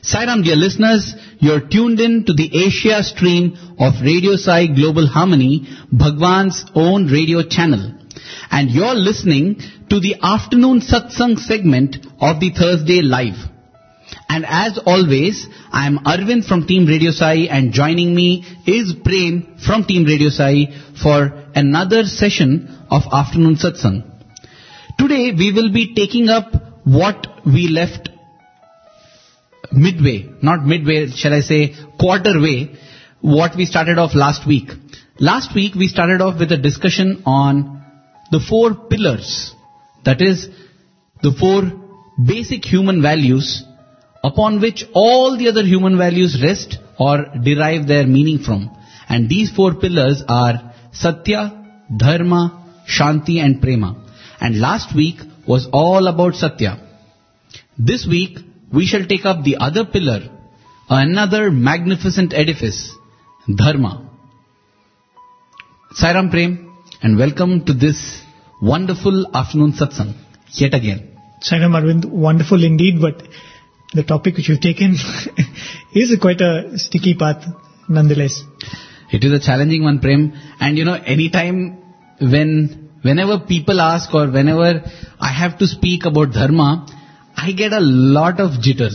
Sairam, dear listeners, you're tuned in to the Asia stream of Radio Sai Global Harmony, Bhagwan's own radio channel. And you're listening to the afternoon satsang segment of the Thursday Live. And as always, I'm Arvind from Team Radio Sai, and joining me is Prem from Team Radio Sai for another session of afternoon satsang. Today we will be taking up what we left quarter way, what we started off last week. Last week we started off with a discussion on the 4 pillars, that is, the 4 basic human values upon which all the other human values rest or derive their meaning from. And these 4 pillars are Satya, Dharma, Shanti and Prema. And last week was all about Satya. This week we shall take up the other pillar, another magnificent edifice, Dharma. Sairam, Prem, and welcome to this wonderful afternoon satsang yet again. Sairam, Arvind, wonderful indeed, but the topic which you've taken is quite a sticky path nonetheless. It is a challenging one, Prem, and anytime whenever people ask or whenever I have to speak about Dharma, I get a lot of jitters,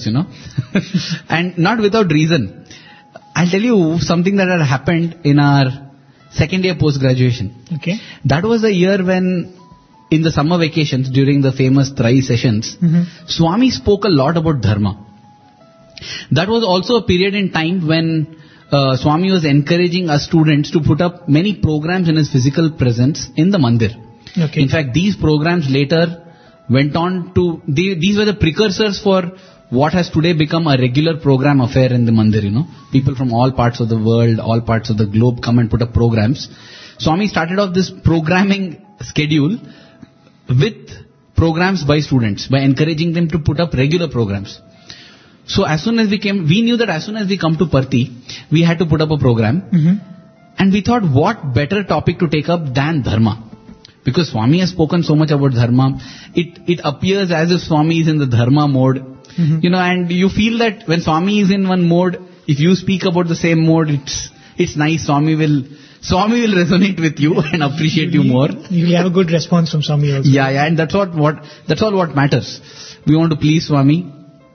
and not without reason. I'll tell you something that had happened in our second year post-graduation. Okay. That was the year when, in the summer vacations during the famous Trai sessions, Swami spoke a lot about Dharma. That was also a period in time when Swami was encouraging us students to put up many programs in his physical presence in the mandir. Okay. In fact, these programs later went on to, these were the precursors for what has today become a regular program affair in the mandir, People from all parts of the world, all parts of the globe come and put up programs. Swami started off this programming schedule with programs by students, by encouraging them to put up regular programs. So as soon as we knew that as soon as we come to Parthi, we had to put up a program. And we thought, what better topic to take up than Dharma? Because Swami has spoken so much about Dharma, it appears as if Swami is in the Dharma mode. And you feel that when Swami is in one mode, if you speak about the same mode, it's nice. Swami will resonate with you and appreciate you more. You will have a good response from Swami also. Yeah, and that's all what matters. We want to please Swami.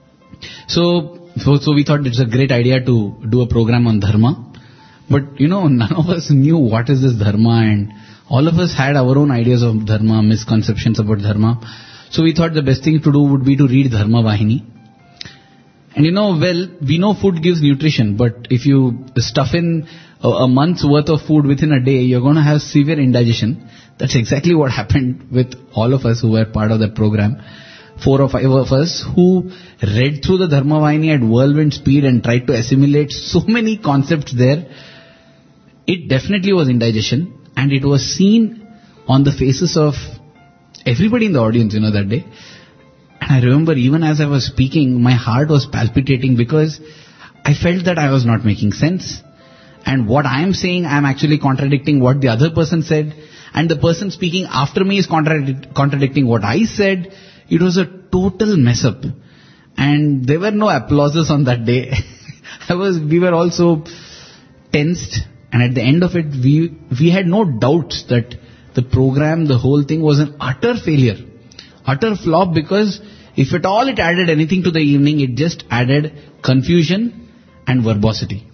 So we thought it's a great idea to do a program on Dharma. But none of us knew what is this Dharma, and all of us had our own ideas of Dharma, misconceptions about Dharma. So we thought the best thing to do would be to read Dharma Vahini. And we know food gives nutrition, but if you stuff in a month's worth of food within a day, you're going to have severe indigestion. That's exactly what happened with all of us who were part of that program. 4 or 5 of us who read through the Dharma Vahini at whirlwind speed and tried to assimilate so many concepts there. It definitely was indigestion, and it was seen on the faces of everybody in the audience, that day. And I remember even as I was speaking, my heart was palpitating because I felt that I was not making sense. And what I am saying, I am actually contradicting what the other person said. And the person speaking after me is contradicting what I said. It was a total mess up. And there were no applauses on that day. We were all so tensed. And at the end of it, we had no doubts that the program, the whole thing was an utter failure, utter flop, because if at all it added anything to the evening, it just added confusion and verbosity.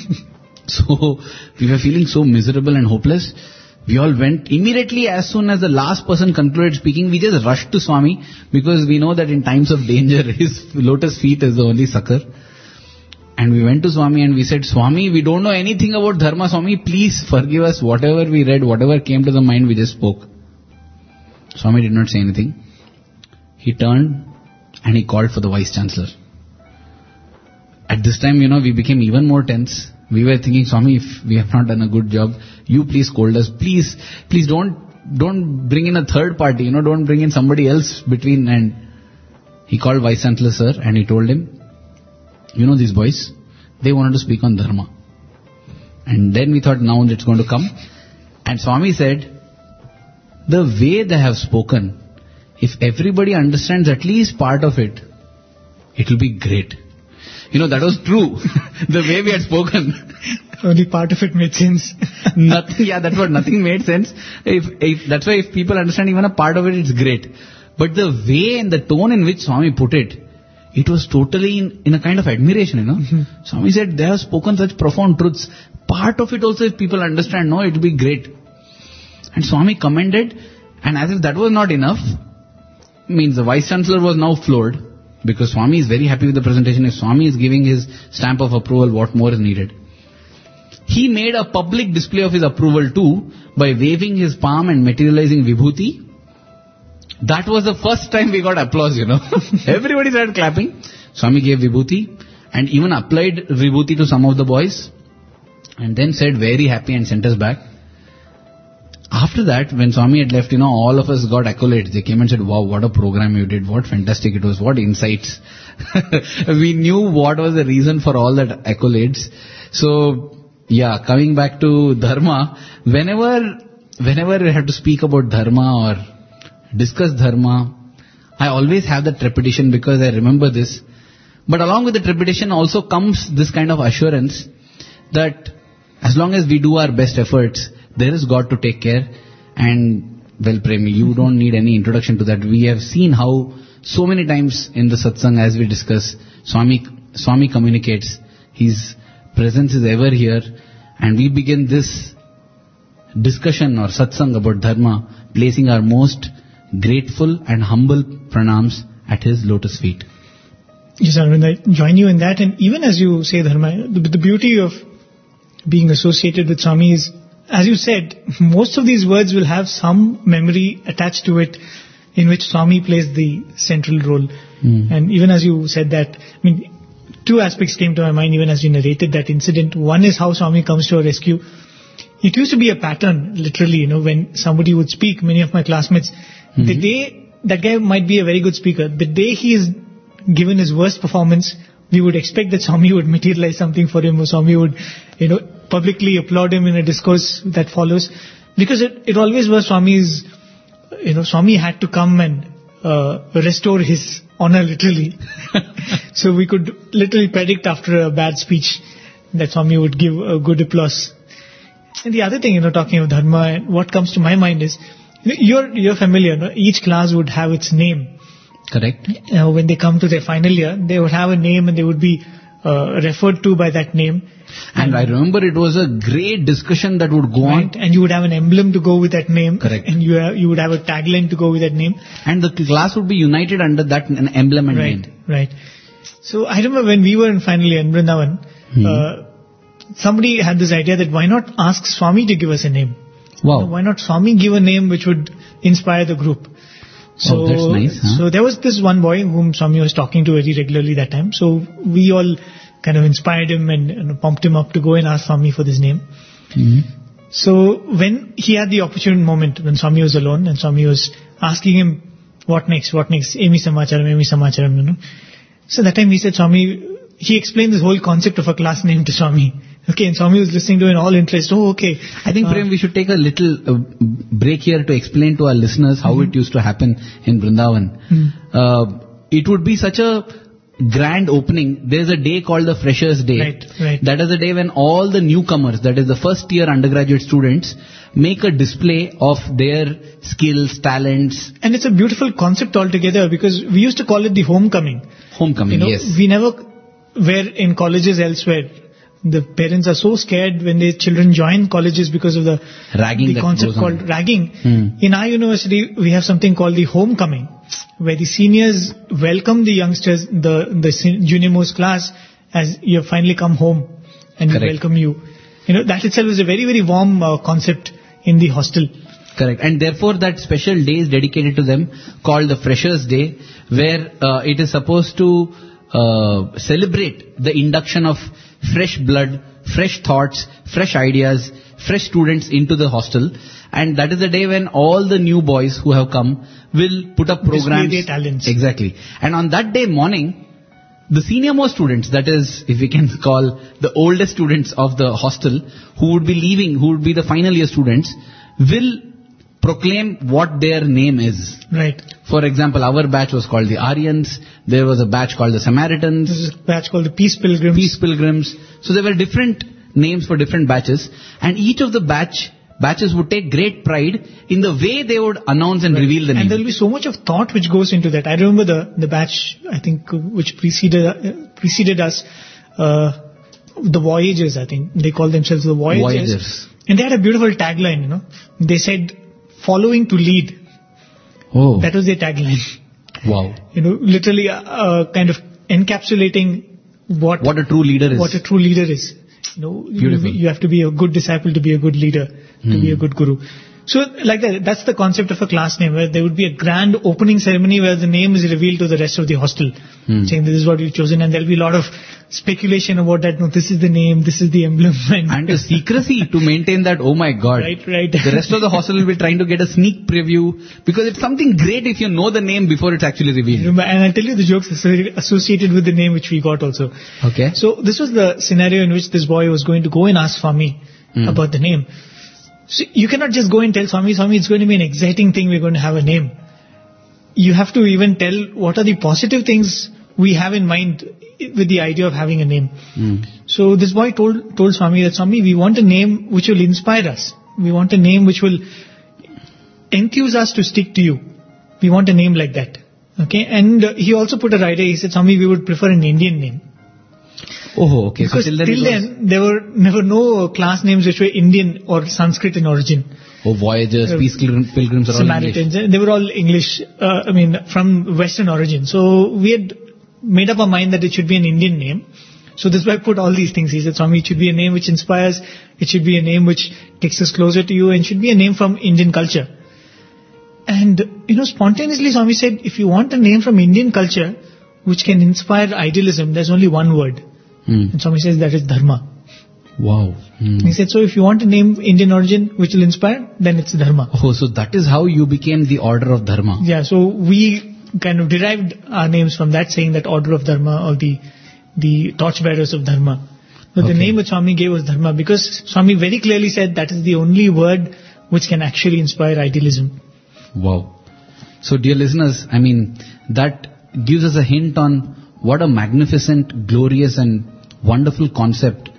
So we were feeling so miserable and hopeless. We all went immediately as soon as the last person concluded speaking. We just rushed to Swami because we know that in times of danger, his lotus feet is the only succor. And we went to Swami and we said, Swami, we don't know anything about Dharma. Swami, please forgive us. Whatever we read, whatever came to the mind, we just spoke. Swami did not say anything. He turned and he called for the Vice Chancellor. At this time, we became even more tense. We were thinking, Swami, if we have not done a good job, you please scold us. Please don't bring in a third party. Don't bring in somebody else between. And he called Vice Chancellor, sir, and he told him, these boys, they wanted to speak on Dharma. And then we thought, now it's going to come. And Swami said, the way they have spoken, if everybody understands at least part of it, it will be great. That was true. The way we had spoken. Only part of it made sense. Nothing, that's what, nothing made sense. That's why if people understand even a part of it, it's great. But the way and the tone in which Swami put it, it was totally in a kind of admiration, Mm-hmm. Swami said, they have spoken such profound truths. Part of it also, if people understand, it will be great. And Swami commended, and as if that was not enough, means the Vice Chancellor was now floored, because Swami is very happy with the presentation. If Swami is giving his stamp of approval, what more is needed? He made a public display of his approval too, by waving his palm and materializing vibhuti. That was the first time we got applause, Everybody started clapping. Swami gave vibhuti and even applied vibhuti to some of the boys and then said very happy and sent us back. After that, when Swami had left, all of us got accolades. They came and said, wow, what a program you did. What fantastic it was. What insights. We knew what was the reason for all that accolades. So, coming back to Dharma, whenever we have to speak about Dharma or discuss Dharma, I always have that trepidation because I remember this. But along with the trepidation also comes this kind of assurance that as long as we do our best efforts, there is God to take care. And well, Premi, you don't need any introduction to that. We have seen how so many times in the satsang as we discuss, Swami communicates. His presence is ever here. And we begin this discussion or satsang about Dharma, placing our most grateful and humble pranams at his lotus feet. Yes, Arvind, I join you in that. And even as you say Dharma, the beauty of being associated with Swami is, as you said, most of these words will have some memory attached to it in which Swami plays the central role. And even as you said that, two aspects came to my mind even as you narrated that incident. One is how Swami comes to our rescue. It used to be a pattern, literally, when somebody would speak, many of my classmates, the day, that guy might be a very good speaker, the day he is given his worst performance, we would expect that Swami would materialize something for him, or Swami would, publicly applaud him in a discourse that follows. Because it always was Swami's, Swami had to come and restore his honor literally. So we could literally predict after a bad speech that Swami would give a good applause. And the other thing, talking of Dharma, what comes to my mind is, you're familiar, each class would have its name. Correct. When they come to their final year, they would have a name and they would be referred to by that name. And I remember it was a great discussion that would go on. And you would have an emblem to go with that name. Correct. And you would have a tagline to go with that name. And the class would be united under that emblem and name. Right. So I remember when we were in final year in Vrindavan, somebody had this idea that why not ask Swami to give us a name? Wow. Why not Swami give a name which would inspire the group? So, that's nice. Huh? So there was this one boy whom Swami was talking to very regularly that time. So we all kind of inspired him and pumped him up to go and ask Swami for this name. So when he had the opportune moment, when Swami was alone and Swami was asking him, what next, Emi Samacharam, So that time he said, he explained this whole concept of a class name to Swami. Okay, and Swami was listening to it in all interest. Oh, okay. I think, Prem, we should take a little break here to explain to our listeners how it used to happen in Vrindavan. It would be such a grand opening. There's a day called the Freshers' Day. Right. That is the day when all the newcomers, that is the first year undergraduate students, make a display of their skills, talents. And it's a beautiful concept altogether because we used to call it the homecoming. Homecoming, yes. We never were in colleges elsewhere. The parents are so scared when their children join colleges because of the ragging, the concept called ragging. In our university, we have something called the homecoming, where the seniors welcome the youngsters, the junior most class, as you have finally come home, and we welcome you. That itself is a very, very warm concept in the hostel. Correct. And therefore that special day is dedicated to them, called the Freshers' Day, where it is supposed to celebrate the induction of fresh blood, fresh thoughts, fresh ideas, fresh students into the hostel. And that is the day when all the new boys who have come will put up programs. Display their talents. Exactly. And on that day morning, the senior most students, that is, if we can call the oldest students of the hostel, who would be leaving, who would be the final year students, will proclaim what their name is. Right. For example, our batch was called the Aryans. There was a batch called the Samaritans. This is a batch called the Peace Pilgrims. Peace Pilgrims. So there were different names for different batches, and each of the batches would take great pride in the way they would announce and reveal the name. And there will be so much of thought which goes into that. I remember the batch, I think, which preceded us, the Voyagers, I think. They call themselves the Voyagers. And they had a beautiful tagline, you know. They said, following to lead. Oh. That was their tagline. Wow. You know, literally kind of encapsulating what a true leader is. What a true leader is. You know, Beautiful. you have to be a good disciple to be a good leader, to be a good guru. So like that's the concept of a class name, where there would be a grand opening ceremony where the name is revealed to the rest of the hostel, saying this is what you've chosen, and there'll be a lot of speculation about that. No, this is the name, this is the emblem. And the secrecy to maintain that, oh my God. Right. The rest of the hostel will be trying to get a sneak preview, because it's something great if you know the name before it's actually revealed. And I'll tell you the jokes associated with the name which we got also. Okay. So this was the scenario in which this boy was going to go and ask Swami about the name. So you cannot just go and tell Swami, it's going to be an exciting thing, we're going to have a name. You have to even tell what are the positive things we have in mind with the idea of having a name. So this boy told Swami that, Swami, we want a name which will inspire us. We want a name which will enthuse us to stick to you. We want a name like that. Okay, and he also put a rider. He said, Swami, we would prefer an Indian name. Oh, okay. Because till then, there were never no class names which were Indian or Sanskrit in origin. Oh, Voyagers, Peace Pilgrims are all Samaritans, English. they were all English, from Western origin. So we had made up our mind that it should be an Indian name. So this boy put all these things. He said, Swami, it should be a name which inspires, it should be a name which takes us closer to you, and should be a name from Indian culture. And, spontaneously Swami said, if you want a name from Indian culture which can inspire idealism, there's only one word. And Swami says that is Dharma. Wow. He said, so if you want a name Indian origin which will inspire, then it's Dharma. Oh, so that is how you became the Order of Dharma. Yeah, so we kind of derived our names from that, saying that Order of Dharma, or the torchbearers of Dharma. But the name which Swami gave was Dharma, because Swami very clearly said that is the only word which can actually inspire idealism. Wow. So dear listeners, that gives us a hint on what a magnificent, glorious and wonderful concept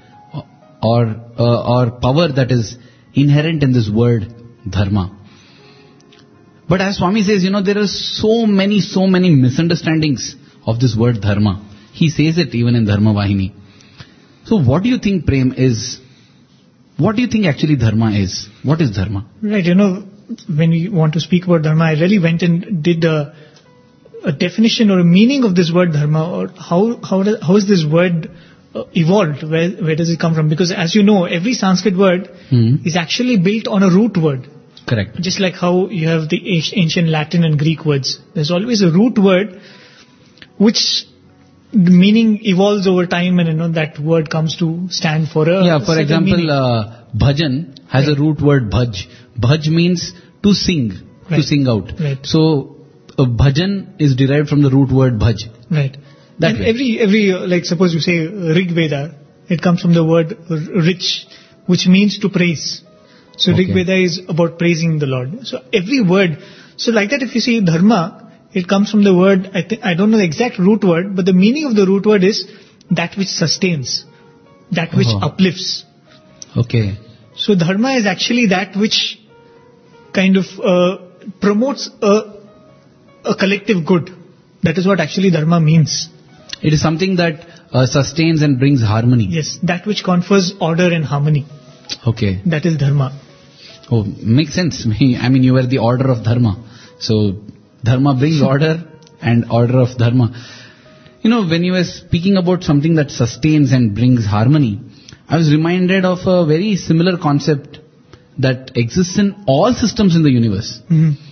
or power that is inherent in this word Dharma. But as Swami says, there are so many misunderstandings of this word Dharma. He says it even in Dharma Vahini. So what do you think, Prem, what do you think actually Dharma is? What is Dharma? Right, when we want to speak about Dharma, I really went and did a definition or a meaning of this word Dharma, or how is this word evolved? Where does it come from? Because as you know, every Sanskrit word is actually built on a root word. Correct. Just like how you have the ancient Latin and Greek words. There's always a root word which the meaning evolves over time, and that word comes to stand for a for example, bhajan has a root word bhaj. Bhaj means to sing, to sing out. Right. So bhajan is derived from the root word bhaj. Right. That and way. every like suppose you say Rig Veda, it comes from the word rich, which means to praise. So Rig Veda is about praising the Lord. So every word, so like that if you see Dharma, it comes from the word, I don't know the exact root word, but the meaning of the root word is that which sustains, that which uplifts. Okay. So Dharma is actually that which kind of promotes a collective good. That is what actually Dharma means. It is something that sustains and brings harmony. Yes, that which confers order and harmony. Okay. That is Dharma. Oh, makes sense. You were the order of Dharma. So Dharma brings order and order of Dharma. When you were speaking about something that sustains and brings harmony, I was reminded of a very similar concept that exists in all systems in the universe.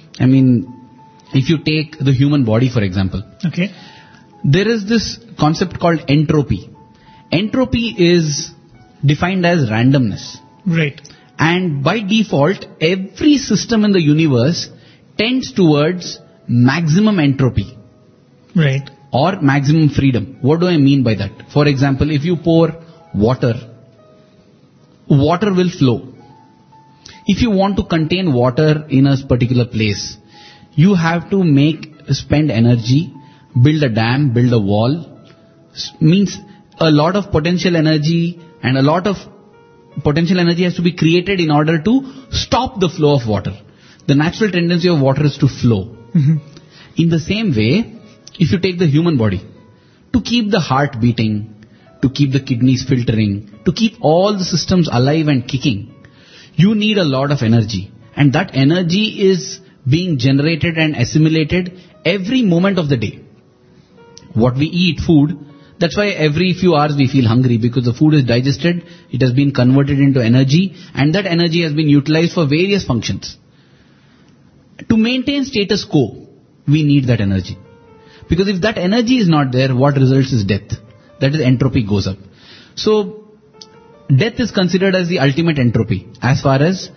If you take the human body, for example. Okay. There is this concept called entropy. Entropy is defined as randomness. Right. And by default, every system in the universe tends towards maximum entropy. Right. Or maximum freedom. What do I mean by that? For example, if you pour water will flow. if you want to contain water in a particular place, you have to spend energy, build a dam, build a wall. Means a lot of potential energy, and a lot of potential energy has to be created in order to stop the flow of water. The natural tendency of water is to flow. In the same way, if you take the human body, to keep the heart beating, to keep the kidneys filtering, to keep all the systems alive and kicking, you need a lot of energy. And that energy is being generated and assimilated every moment of the day. What we eat, food, that's why every few hours we feel hungry, because the food is digested, it has been converted into energy, and that energy has been utilized for various functions. To maintain status quo, we need that energy. Because if that energy is not there, what results is death. That is, entropy goes up. So, death is considered as the ultimate entropy as far as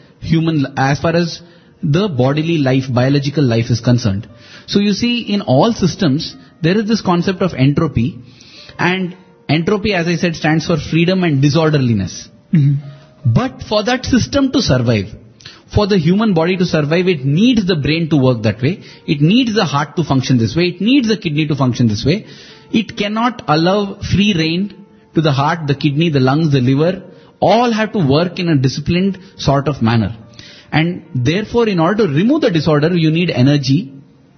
the bodily life, biological life is concerned. So you see, in all systems, there is this concept of entropy, and entropy, as I said, stands for freedom and disorderliness. But for that system to survive, for the human body to survive, it needs the brain to work that way. It needs the heart to function this way. It needs the kidney to function this way. It cannot allow free rein to the heart, the kidney, the lungs, the liver. All have to work in a disciplined sort of manner. And therefore, in order to remove the disorder, you need energy.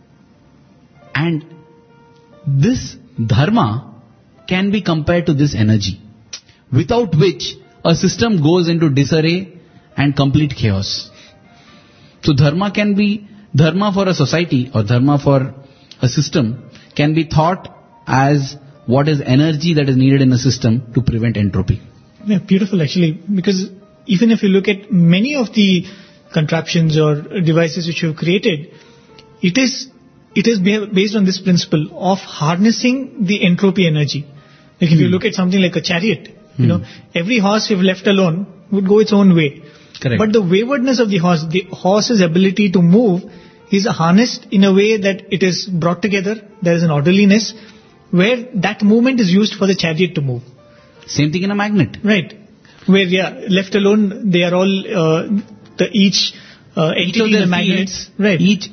And this dharma can be compared to this energy, without which a system goes into disarray and complete chaos. So dharma for a society or dharma for a system can be thought as what is energy that is needed in a system to prevent entropy. Yeah, beautiful actually, because even if you look at many of the contraptions or devices which you've created, it is based on this principle of harnessing the entropy energy. Like if you look at something like a chariot, every horse if left alone would go its own way. Correct. But the waywardness of the horse's ability to move is harnessed in a way that it is brought together. There is an orderliness where that movement is used for the chariot to move. Same thing in a magnet. Right. Where, left alone, they are all, each entity in the magnets. Right. Each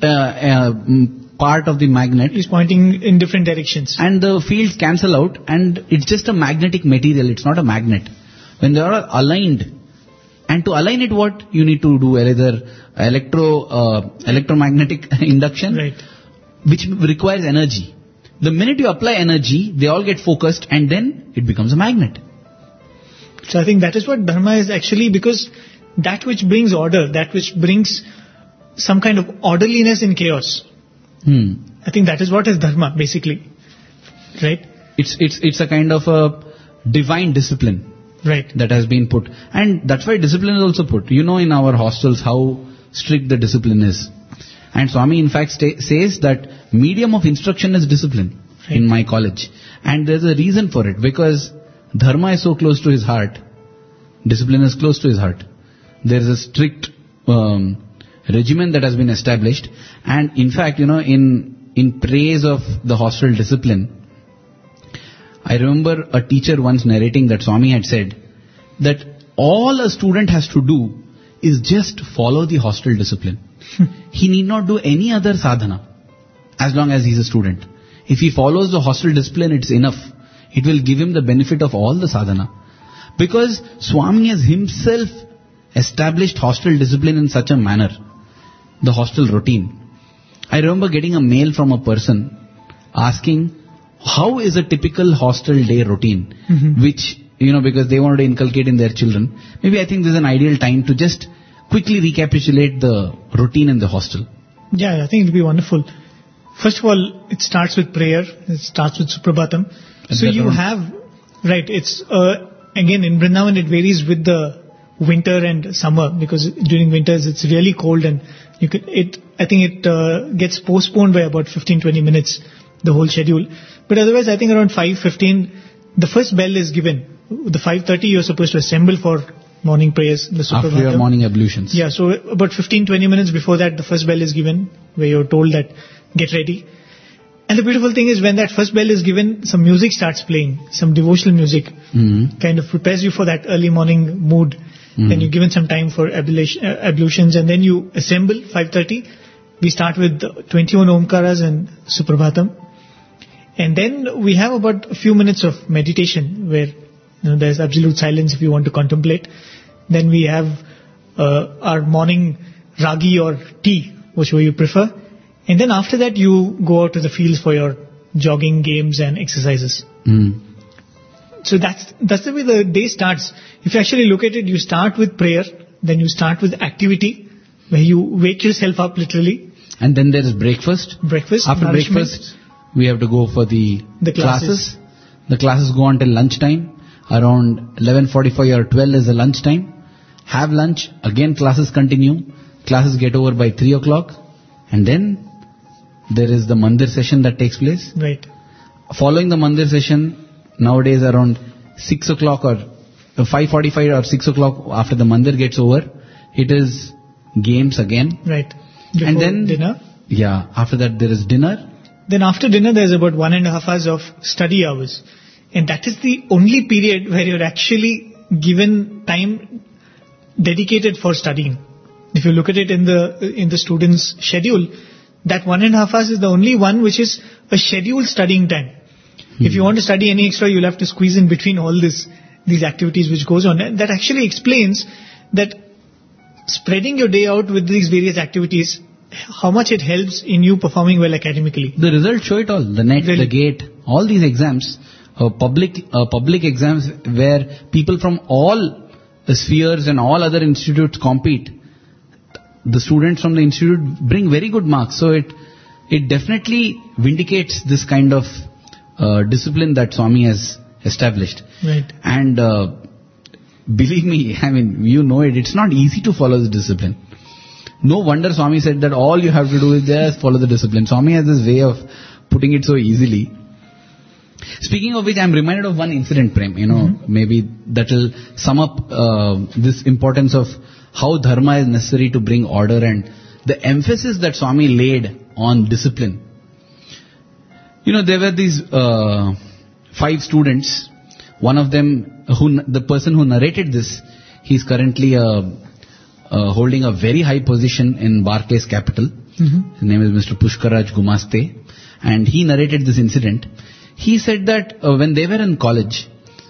part of the magnet is pointing in different directions. And the fields cancel out, and it's just a magnetic material. It's not a magnet. When they are aligned, and to align it, what you need to do, either electromagnetic induction, right, which requires energy. The minute you apply energy, they all get focused, and then it becomes a magnet. So I think that is what dharma is actually, because that which brings order, that which brings some kind of orderliness in chaos. I think that is what is dharma, basically. Right? It's a kind of a divine discipline. Right. That has been put. And that's why discipline is also put. You know, in our hostels how strict the discipline is. And Swami in fact says that medium of instruction is discipline in my college. And there's a reason for it, because dharma is so close to his heart. Discipline is close to his heart. There is a strict regimen that has been established. And in fact, in praise of the hostel discipline, I remember a teacher once narrating that Swami had said that all a student has to do is just follow the hostel discipline. He need not do any other sadhana as long as he is a student. If he follows the hostel discipline, it's enough. It will give him the benefit of all the sadhana. Because Swami has himself established hostel discipline in such a manner, the hostel routine. I remember getting a mail from a person asking, how is a typical hostel day routine? Which, because they wanted to inculcate in their children. Maybe I think this is an ideal time to just quickly recapitulate the routine in the hostel. Yeah, I think it will be wonderful. First of all, it starts with prayer. It starts with Suprabhatam. So you have, right, it's, again, in Vrindavan it varies with the winter and summer, because during winters it's really cold, and I think it gets postponed by about 15-20 minutes, the whole schedule. But otherwise, I think around 5:15, the first bell is given. The 5:30 you're supposed to assemble for morning prayers, the Suprabhatam. After your morning ablutions. Yeah, so about 15-20 minutes before that, the first bell is given, where you're told that get ready. And the beautiful thing is, when that first bell is given, some music starts playing, some devotional music, kind of prepares you for that early morning mood. Then you're given some time for ablutions, and then you assemble 5:30. We start with 21 Omkaras and Suprabhatam. And then we have about a few minutes of meditation where there's absolute silence if you want to contemplate. Then we have our morning ragi or tea, whichever you prefer. And then after that you go out to the fields for your jogging, games and exercises. So that's the way the day starts. If you actually look at it, you start with prayer, then you start with activity, where you wake yourself up literally. And then there is breakfast. After breakfast, we have to go for the classes. The classes go until lunchtime. Around 11:45 or 12 is the lunchtime. Have lunch. Again classes continue. Classes get over by 3 o'clock. And then there is the mandir session that takes place. Right. Following the mandir session, nowadays around 6 o'clock or 5:45 or 6 o'clock after the mandir gets over, it is games again. Right. Before and then dinner. Yeah. After that there is dinner. Then after dinner there's about 1.5 hours of study hours. And that is the only period where you're actually given time dedicated for studying. If you look at it in the student's schedule, that 1.5 hours is the only one which is a scheduled studying time. If you want to study any extra, you'll have to squeeze in between all these activities which goes on. And that actually explains that spreading your day out with these various activities, how much it helps in you performing well academically. The results show it all. The NET, the GATE, all these exams, public exams where people from all spheres and all other institutes compete. The students from the institute bring very good marks. So it definitely vindicates this kind of discipline that Swami has established. Right. And believe me, I mean, you know it, it's not easy to follow the discipline. No wonder Swami said that all you have to do is just follow the discipline. Swami has this way of putting it so easily. Speaking of which, I'm reminded of one incident, Prem. Maybe that will sum up this importance of how dharma is necessary to bring order and the emphasis that Swami laid on discipline. There were these 5 students. One of them, the person who narrated this, he's currently holding a very high position in Barclays Capital. His name is Mr. Pushkaraj Gumaste. And he narrated this incident. He said that when they were in college,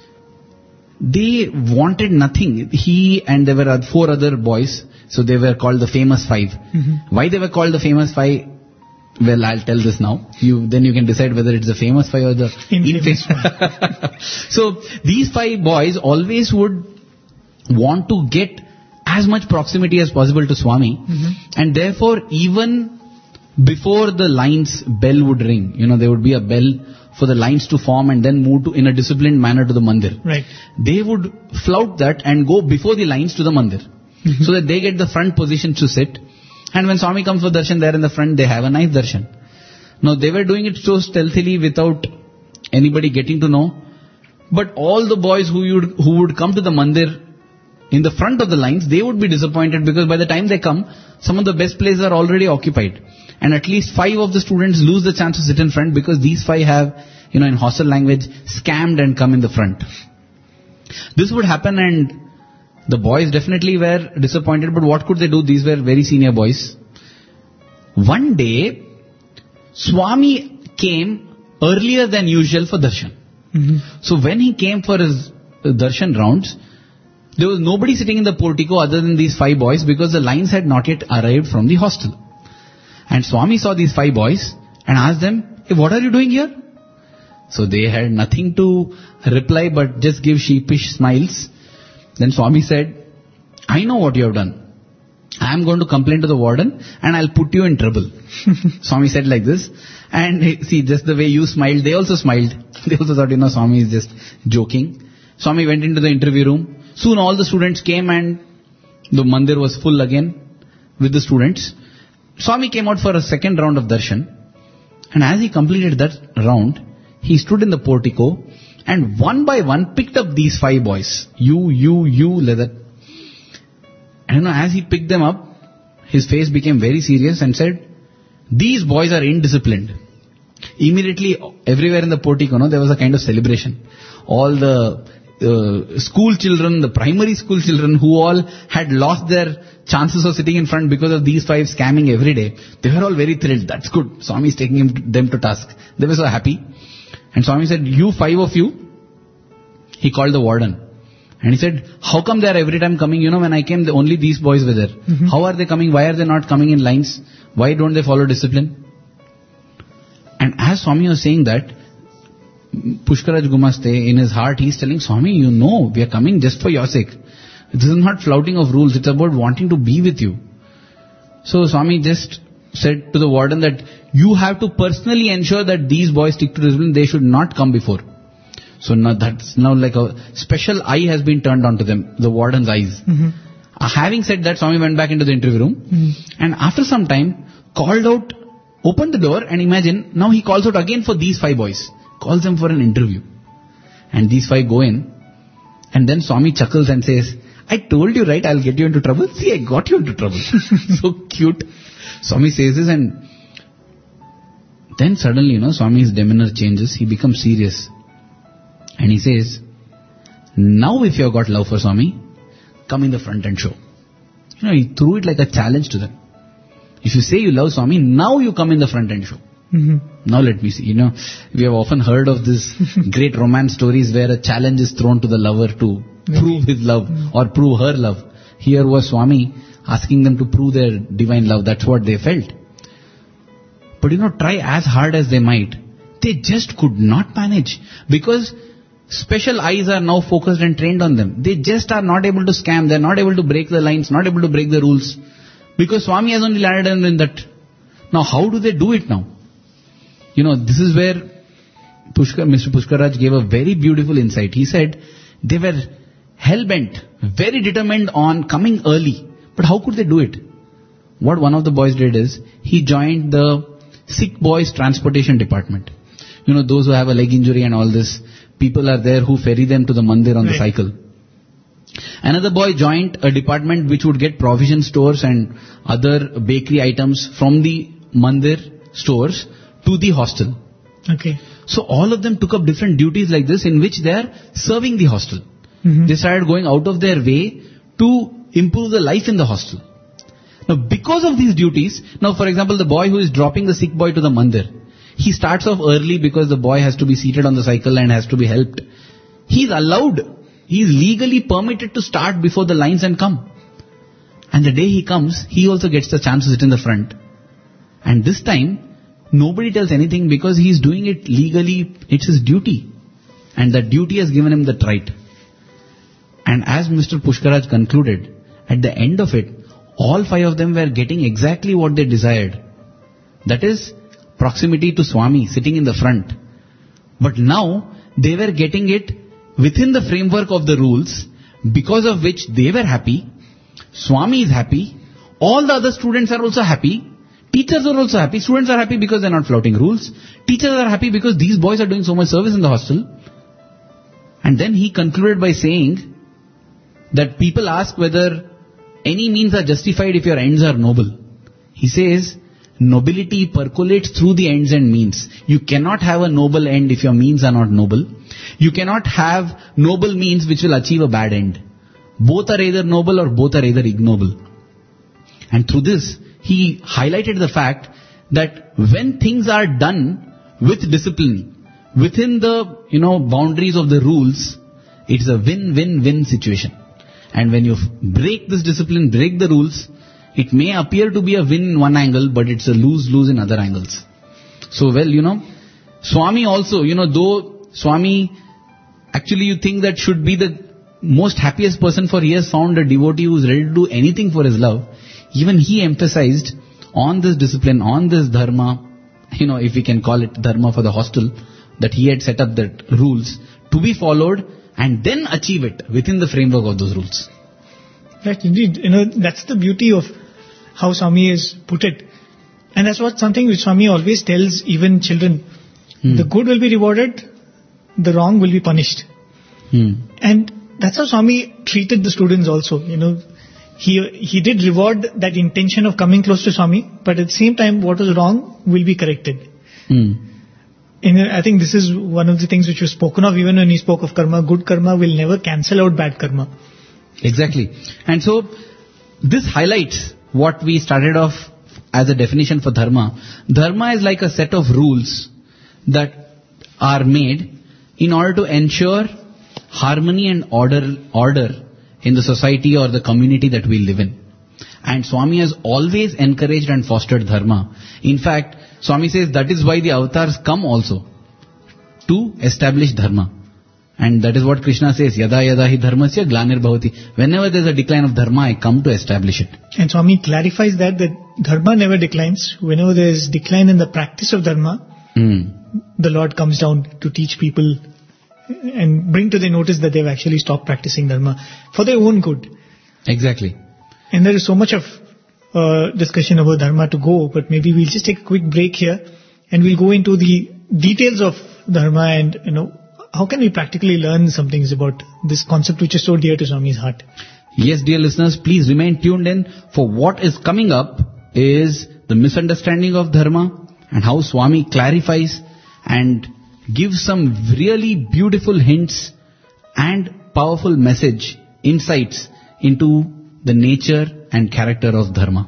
they wanted nothing. He and there were 4 other boys, so they were called the famous 5. Why they were called the famous 5? Well, I'll tell this now. Then you can decide whether it's the famous 5 or the infamous 5. So these 5 boys always would want to get as much proximity as possible to Swami, and therefore even before the lines bell would ring, there would be a bell for the lines to form and then move in a disciplined manner to the mandir. Right. They would flout that and go before the lines to the mandir, so that they get the front position to sit. And when Swami comes for darshan, there in the front, they have a nice darshan. Now they were doing it so stealthily without anybody getting to know. But all the boys who would come to the mandir in the front of the lines, they would be disappointed because by the time they come, some of the best places are already occupied. And at least 5 of the students lose the chance to sit in front because these 5 have, in hostel language, scammed and come in the front. This would happen and the boys definitely were disappointed, but what could they do? These were very senior boys. One day, Swami came earlier than usual for darshan. So when he came for his darshan rounds, there was nobody sitting in the portico other than these 5 boys because the lines had not yet arrived from the hostel. And Swami saw these 5 boys and asked them, "Hey, what are you doing here?" So they had nothing to reply but just give sheepish smiles. Then Swami said, "I know what you have done. I am going to complain to the warden and I'll put you in trouble." Swami said like this. And see, just the way you smiled, they also smiled. They also thought, Swami is just joking. Swami went into the interview room. Soon all the students came and the mandir was full again with the students. Swami came out for a second round of darshan. And as he completed that round, he stood in the portico and one by one picked up these 5 boys. Like that. And as he picked them up, his face became very serious and said, "These boys are indisciplined." Immediately, everywhere in the portico, there was a kind of celebration. All the school children, the primary school children who all had lost their chances of sitting in front because of these 5 scamming every day, they were all very thrilled. That's good. Swami is taking them to task. They were so happy. And Swami said, you 5 of you, he called the warden. And he said, how come they are every time coming? When I came, only these boys were there. Mm-hmm. How are they coming? Why are they not coming in lines? Why don't they follow discipline? And as Swami was saying that, Pushkaraj Gumaste, in his heart, he's telling Swami, we are coming just for your sake. This is not flouting of rules. It's about wanting to be with you. So Swami just said to the warden that you have to personally ensure that these boys stick to discipline. They should not come before. So now that's now like a special eye has been turned onto them, the warden's eyes. Mm-hmm. Having said that, Swami went back into the interview room. Mm-hmm. And after some time, called out, opened the door, and imagine, now he calls out again for these 5 boys. Calls them for an interview. And these 5 go in. And then Swami chuckles and says, I told you, right, I'll get you into trouble. See, I got you into trouble. So cute. Swami says this, and then suddenly, Swami's demeanor changes. He becomes serious. And he says, now if you have got love for Swami, come in the front and show. He threw it like a challenge to them. If you say you love Swami, now you come in the front and show. Mm-hmm. Now let me see. We have often heard of this great romance stories where a challenge is thrown to the lover to prove his love or prove her love. Here was Swami asking them to prove their divine love. That's what they felt. But try as hard as they might, they just could not manage, because special eyes are now focused and trained on them. They just are not able to scam. They're not able to break the lines, not able to break the rules, because Swami has only landed them in that. Now how do they do it now? This is where Mr. Pushkaraj gave a very beautiful insight. He said they were hell-bent, very determined on coming early. But how could they do it? What one of the boys did is, he joined the sick boys transportation department. Those who have a leg injury and all this, people are there who ferry them to the mandir on the cycle. Another boy joined a department which would get provision stores and other bakery items from the mandir stores to the hostel. Okay. So all of them took up different duties like this, in which they are serving the hostel. Mm-hmm. They started going out of their way to improve the life in the hostel. Now because of these duties, now for example, the boy who is dropping the sick boy to the mandir, he starts off early because the boy has to be seated on the cycle and has to be helped. He is allowed, he is legally permitted to start before the lines and come. And the day he comes, he also gets the chance to sit in the front. And this time, nobody tells anything because he is doing it legally. It's his duty. And that duty has given him that right. And as Mr. Pushkaraj concluded, at the end of it, all 5 of them were getting exactly what they desired. That is, proximity to Swami, sitting in the front. But now, they were getting it within the framework of the rules, because of which they were happy. Swami is happy. All the other students are also happy. Teachers are also happy. Students are happy because they're not flouting rules. Teachers are happy because these boys are doing so much service in the hostel. And then he concluded by saying that people ask whether any means are justified if your ends are noble. He says, nobility percolates through the ends and means. You cannot have a noble end if your means are not noble. You cannot have noble means which will achieve a bad end. Both are either noble or both are either ignoble. And through this, he highlighted the fact that when things are done with discipline, within the, boundaries of the rules, it's a win-win-win situation. And when you break this discipline, break the rules, it may appear to be a win in one angle, but it's a lose-lose in other angles. So, Swami also, though Swami, actually you think that should be the most happiest person, for he has found a devotee who is ready to do anything for his love. Even he emphasized on this discipline, on this dharma, if we can call it dharma for the hostel, that he had set up that rules to be followed and then achieve it within the framework of those rules. Right, indeed. That's the beauty of how Swami has put it. And that's something which Swami always tells even children. The good will be rewarded, the wrong will be punished. And that's how Swami treated the students also. He did reward that intention of coming close to Swami, but at the same time, what was wrong will be corrected. And I think this is one of the things which was spoken of even when he spoke of karma. Good karma will never cancel out bad karma. Exactly. And so this highlights what we started off as a definition for dharma. Dharma is like a set of rules that are made in order to ensure harmony and order in the society or the community that we live in. And Swami has always encouraged and fostered dharma. In fact, Swami says that is why the avatars come also, to establish dharma. And that is what Krishna says, yada yada hi dharmasya glanir bhavati. Whenever there is a decline of dharma, I come to establish it. And Swami clarifies that dharma never declines. Whenever there is decline in the practice of dharma, the Lord comes down to teach people and bring to their notice that they've actually stopped practicing dharma for their own good. Exactly. And there is so much of discussion about dharma to go, but maybe we'll just take a quick break here and we'll go into the details of dharma and, how can we practically learn some things about this concept which is so dear to Swami's heart. Yes, dear listeners, please remain tuned in, for what is coming up is the misunderstanding of dharma and how Swami clarifies and gives some really beautiful hints and powerful message, insights into the nature and character of dharma.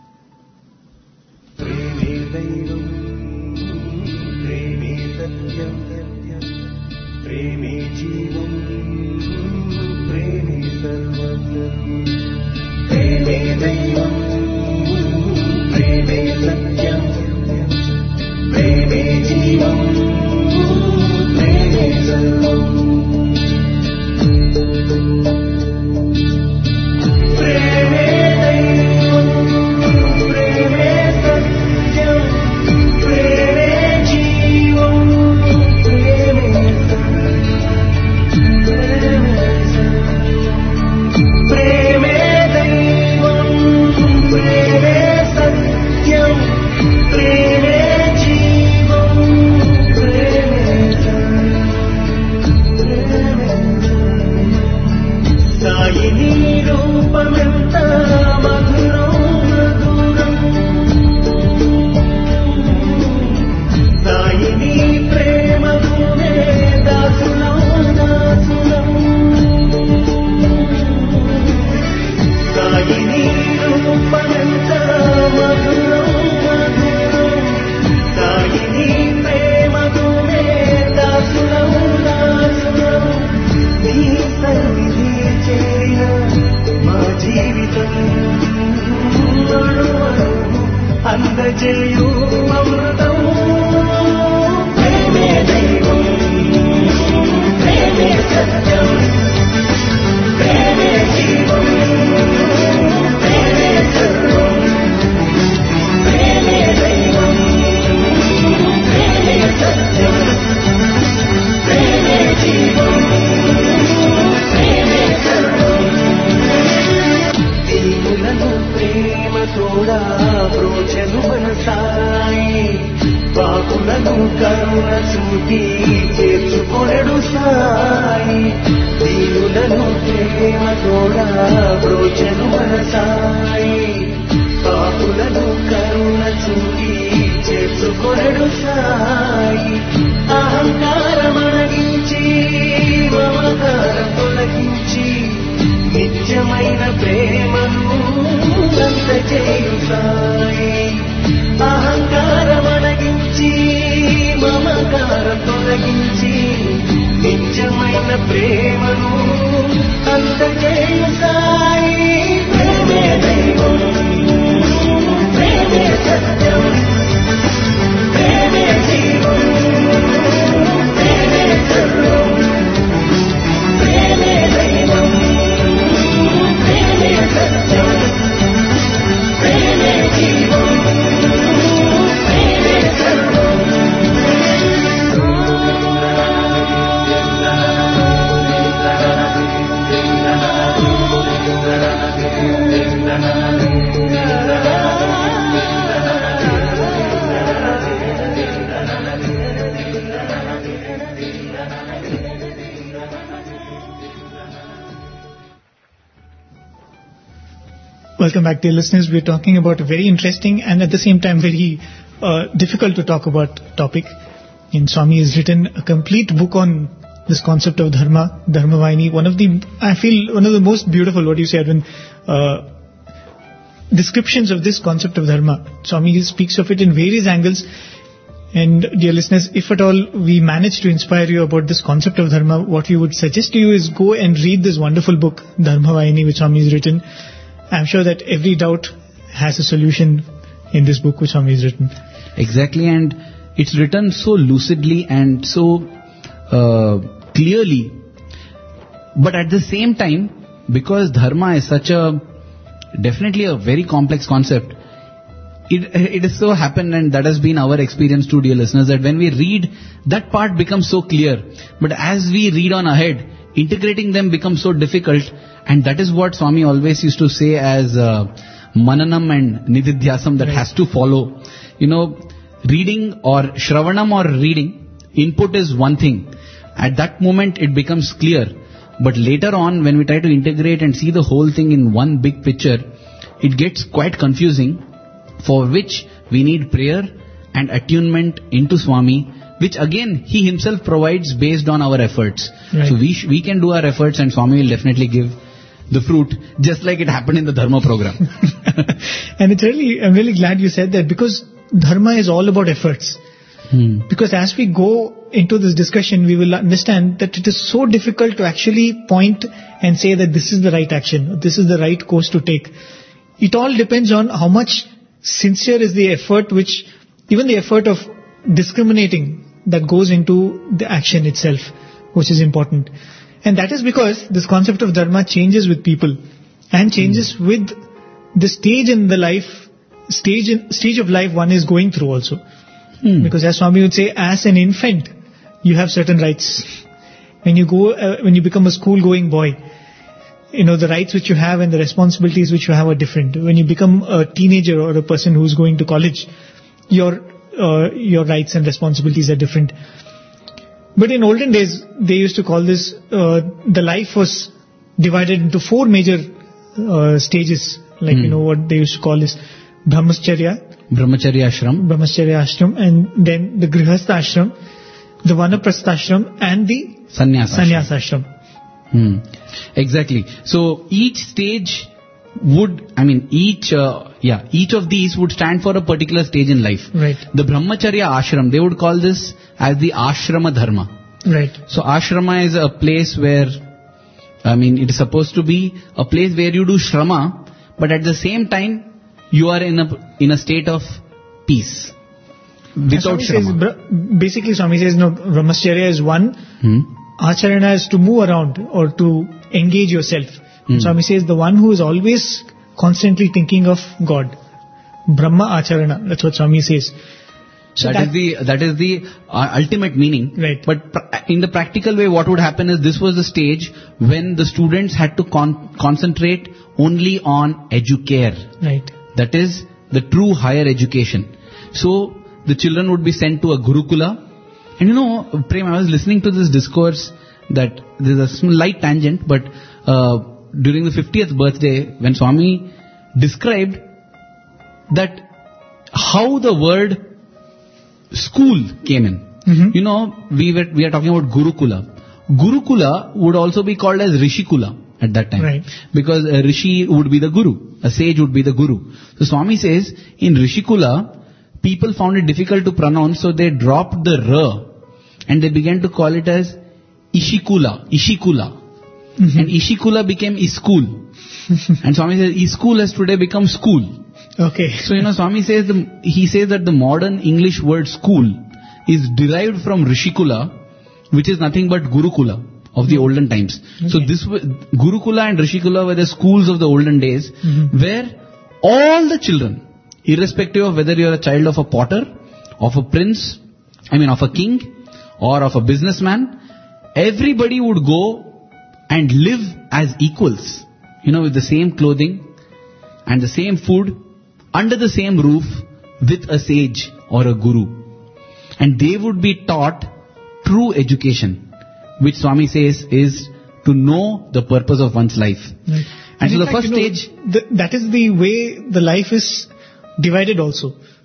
Welcome back, dear listeners. We're talking about a very interesting and at the same time very difficult to talk about topic. And Swami has written a complete book on this concept of Dharma, Dharmavayani. One of the most beautiful, what you say, Arvind, descriptions of this concept of Dharma. Swami speaks of it in various angles. And dear listeners, if at all we manage to inspire you about this concept of Dharma, what we would suggest to you is go and read this wonderful book, Dharmavayani, which Swami has written. I'm sure that every doubt has a solution in this book which Swami has written. Exactly, and it's written so lucidly and so clearly. But at the same time, because Dharma is definitely a very complex concept, it has so happened, and that has been our experience too, dear listeners, that when we read, that part becomes so clear. But as we read on ahead, integrating them becomes so difficult, and that is what Swami always used to say as mananam and nididhyasam that has to follow. Reading or shravanam or reading, input is one thing. At that moment it becomes clear. But later on, when we try to integrate and see the whole thing in one big picture, it gets quite confusing, for which we need prayer and attunement into Swami, which again he himself provides based on our efforts. Right. So we can do our efforts, and Swami will definitely give the fruit, just like it happened in the Dharma program. And I'm really glad you said that, because Dharma is all about efforts. Because as we go into this discussion, we will understand that it is so difficult to actually point and say that this is the right action, this is the right course to take. It all depends on how much sincere is the effort, even the effort of discriminating that goes into the action itself, which is important. And that is because this concept of Dharma changes with people and changes with the stage of life one is going through also. Because as Swami would say, as an infant, you have certain rights. When you become a school-going boy, the rights which you have and the responsibilities which you have are different. When you become a teenager or a person who's going to college, your rights and responsibilities are different. But in olden days, they used to call this, the life was divided into 4 major stages, what they used to call this Brahmacharya ashram, and then the Grihastha ashram, the Vanaprastha ashram, and the Sannyasa ashram. Exactly. So each stage each of these would stand for a particular stage in life. Right. The Brahmacharya ashram, they would call this as the ashrama dharma. Right. So ashrama is a place where, it is supposed to be a place where you do shrama, but at the same time, you are in a state of peace. Without shrama. Basically, Swami says, Brahmacharya is one, Acharana is to move around or to engage yourself. Swami says the one who is always constantly thinking of God. Brahma Acharana, that's what Swami says. So that is the ultimate meaning. Right. But in the practical way, what would happen is this was the stage when the students had to concentrate only on educare. Right. That is the true higher education. So the children would be sent to a Gurukula. And Prem, I was listening to this discourse that there's a slight tangent, but during the 50th birthday, when Swami described that how the word school came in. We are talking about Gurukula. Gurukula would also be called as Rishikula at that time. Right. Because a Rishi would be the Guru. A sage would be the Guru. So Swami says, in Rishikula, people found it difficult to pronounce, so they dropped the R and they began to call it as Ishikula. And Ishikula became Iskul. And Swami says, Iskul has today become school. Okay. So, Swami says, he says that the modern English word school is derived from Rishikula, which is nothing but Gurukula of the olden times. Okay. So this Gurukula and Rishikula were the schools of the olden days, where all the children, irrespective of whether you are a child of a potter, of a prince, of a king, or of a businessman, everybody would go and live as equals, with the same clothing and the same food, under the same roof, with a sage or a guru. And they would be taught true education, which Swami says is to know the purpose of one's life. Right. And so the first stage... that is the way the life is divided also.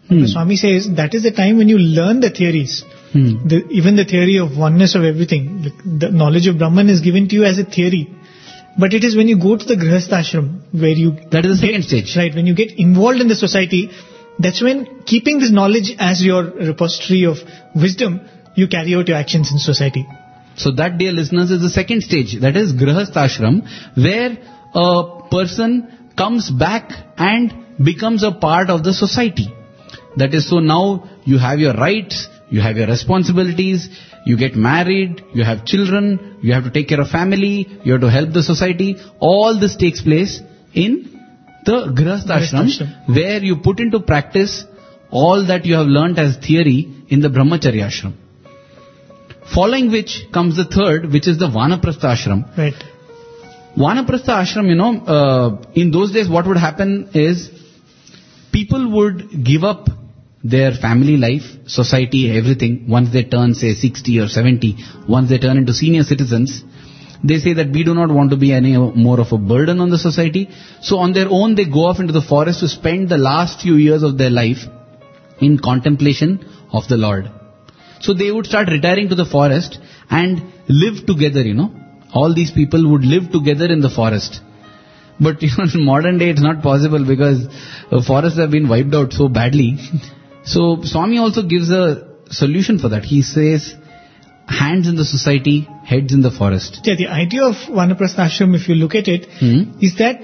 The Swami says that is the time when you learn the theories. Even the theory of oneness of everything. The knowledge of Brahman is given to you as a theory. But it is when you go to the Grihastha ashram where you... That is the second stage. Right, when you get involved in the society, that's when, keeping this knowledge as your repository of wisdom, you carry out your actions in society. So that, dear listeners, is the second stage. That is Grihastha ashram, where a person comes back and becomes a part of the society. That is, so now you have your rights, you have your responsibilities, you get married, you have children, you have to take care of family, you have to help the society. All this takes place in the Grihastha ashram, where you put into practice all that you have learnt as theory in the Brahmacharya ashram. Following which comes the third, which is the Vanaprastha ashram. Right. Vanaprastha ashram, in those days what would happen is, people would give up their family life, society, everything, once they turn, say, 60 or 70, once they turn into senior citizens. They say that we do not want to be any more of a burden on the society. So on their own, they go off into the forest to spend the last few years of their life in contemplation of the Lord. So they would start retiring to the forest and live together, All these people would live together in the forest. But in modern day, it's not possible because forests have been wiped out so badly. So Swami also gives a solution for that. He says, hands in the society, heads in the forest. Yeah, the idea of Vanaprastha ashram, if you look at it, is that,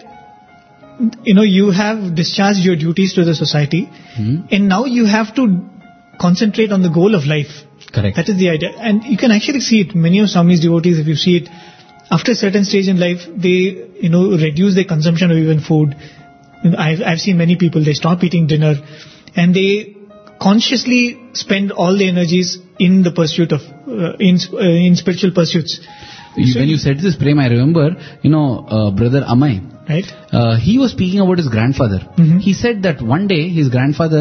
you have discharged your duties to the society, and now you have to concentrate on the goal of life. Correct. That is the idea. And you can actually see it. Many of Swami's devotees, if you see it, after a certain stage in life, they, reduce their consumption of even food. I've seen many people, they stop eating dinner, and they consciously spend all the energies in the pursuit of, in spiritual pursuits. When you said this, Prem, I remember, brother Amay. Right. He was speaking about his grandfather. He said that one day his grandfather,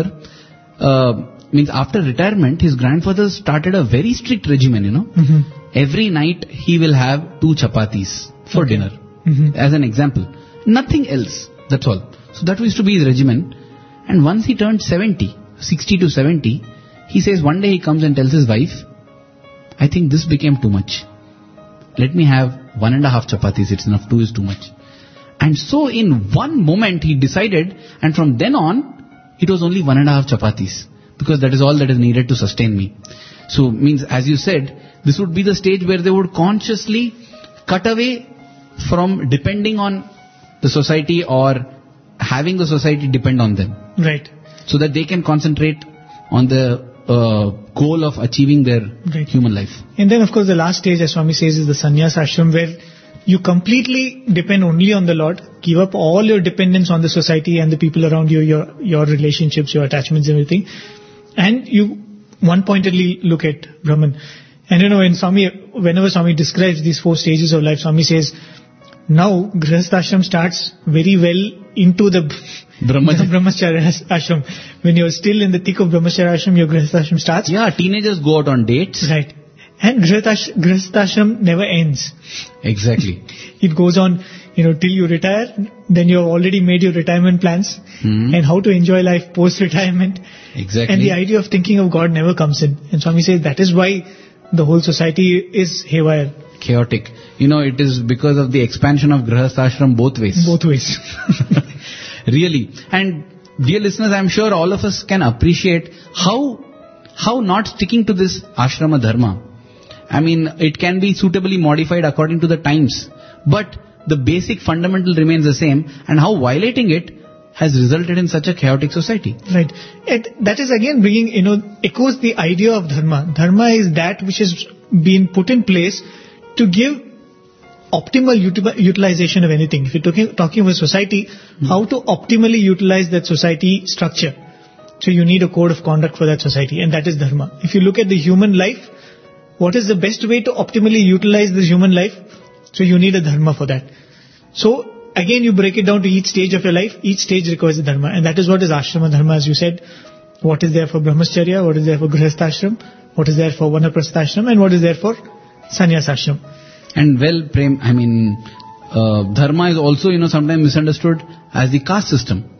after retirement, his grandfather started a very strict regimen, Every night he will have 2 chapatis for dinner. As an example. Nothing else. That's all. So that used to be his regimen. And once he turned 60 to 70, he says one day he comes and tells his wife, I think this became too much. Let me have 1.5 chapatis. It's enough. 2 is too much. And so in one moment he decided, and from then on, it was only 1.5 chapatis. Because that is all that is needed to sustain me. So as you said, this would be the stage where they would consciously cut away from depending on the society or having the society depend on them. Right. So that they can concentrate on the goal of achieving their human life. And then of course the last stage, as Swami says, is the sannyas ashram, where you completely depend only on the Lord, give up all your dependence on the society and the people around you, your relationships, your attachments, everything. And you one-pointedly look at Brahman. And whenever Swami describes these 4 stages of life, Swami says, now Grihastha ashram starts very well into the Brahmacharya ashram. When you're still in the thick of Brahmacharya ashram, your Grihastha ashram starts. Yeah, teenagers go out on dates. Right. And Grihastha ashram never ends. Exactly. It goes on, till you retire, then you have already made your retirement plans and how to enjoy life post-retirement. Exactly. And the idea of thinking of God never comes in. And Swami says that is why the whole society is haywire. Chaotic. It is because of the expansion of Grihastha ashram both ways. Both ways. Really. And dear listeners, I'm sure all of us can appreciate how not sticking to this ashrama dharma. It can be suitably modified according to the times. But the basic fundamental remains the same, and how violating it has resulted in such a chaotic society. Right. That is again bringing, echoes the idea of dharma. Dharma is that which has been put in place to give optimal utilization of anything. If you're talking about society, how to optimally utilize that society structure. So you need a code of conduct for that society, and that is dharma. If you look at the human life, what is the best way to optimally utilize this human life? So you need a dharma for that. So again, you break it down to each stage of your life. Each stage requires a dharma, and that is what is ashrama dharma, as you said. What is there for brahmacharya? What is there for grihastha ashram? What is there for vanaprastha ashram? And what is there for sannyas ashram? And well, Prem, dharma is also, sometimes misunderstood as the caste system.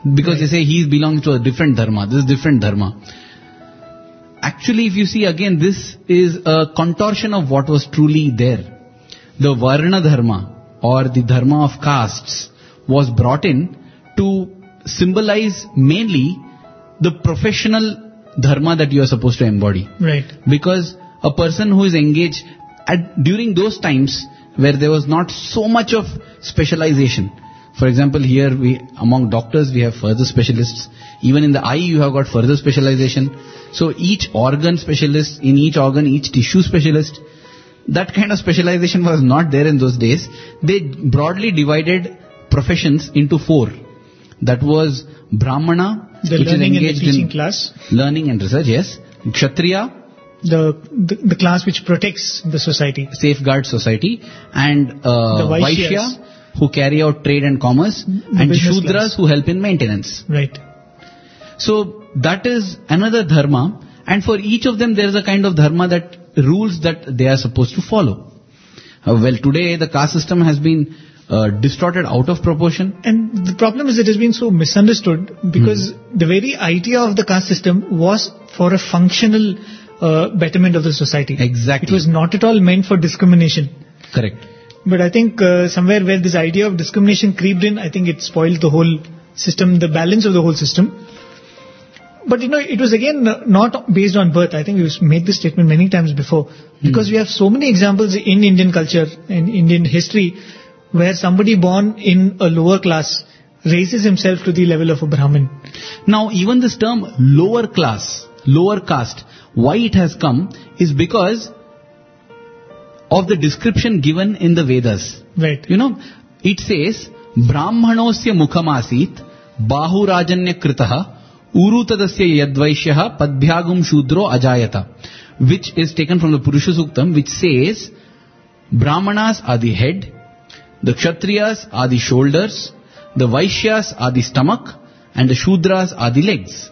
Because they say he belongs to a different dharma, this is different dharma. Actually, if you see again, this is a contortion of what was truly there. The Varna dharma or the dharma of castes was brought in to symbolize mainly the professional dharma that you are supposed to embody. Right. Because a person who is engaged during those times where there was not so much of specialization. For example, here among doctors we have further specialists. Even in the eye you have got further specialization. So each organ specialist, in each organ, each tissue specialist. That kind of specialization was not there in those days. They broadly divided professions into 4. That was Brahmana, the which learning is engaged and the teaching in class. Learning and research, yes. Kshatriya, the class which protects the society. Safeguards society. And the Vaishyas, who carry out trade and commerce. And Shudras, class, who help in maintenance. Right. So that is another dharma. And for each of them there is a kind of dharma that rules that they are supposed to follow. Well, today the caste system has been distorted out of proportion. And the problem is it has been so misunderstood because the very idea of the caste system was for a functional betterment of the society. Exactly. It was not at all meant for discrimination. Correct. But I think somewhere where this idea of discrimination creeped in, I think it spoiled the whole system, the balance of the whole system. But it was again not based on birth. I think we've made this statement many times before. Because we have so many examples in Indian culture and Indian history where somebody born in a lower class raises himself to the level of a Brahmin. Now even this term lower class, lower caste, why it has come is because of the description given in the Vedas. Right. It says, Brahmanosya mukhamasit, bahurajanya kritaha, urutadasya yadvaishyaha, padbhyagum shudro ajayata. Which is taken from the Purusha Suktam, which says, Brahmanas are the head, the Kshatriyas are the shoulders, the Vaishyas are the stomach, and the Shudras are the legs.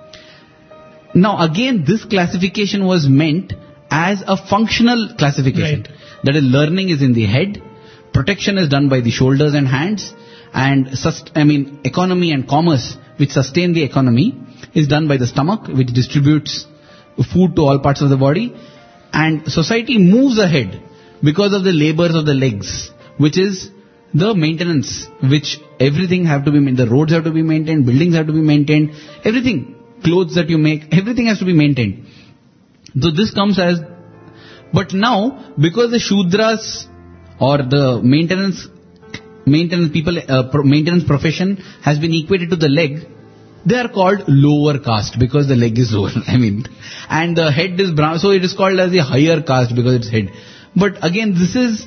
Now again, this classification was meant as a functional classification. Right. That is, learning is in the head, protection is done by the shoulders and hands, and economy and commerce, which sustain the economy, is done by the stomach, which distributes food to all parts of the body, and society moves ahead because of the labors of the legs, which is the maintenance, which everything have to be maintained. The roads have to be maintained, buildings have to be maintained, everything, clothes that you make, everything has to be maintained. So this comes as, but now because the Shudras or the maintenance people, maintenance profession has been equated to the leg, they are called lower caste because the leg is lower. And the head is brown, so it is called as the higher caste because it's head. But again, this is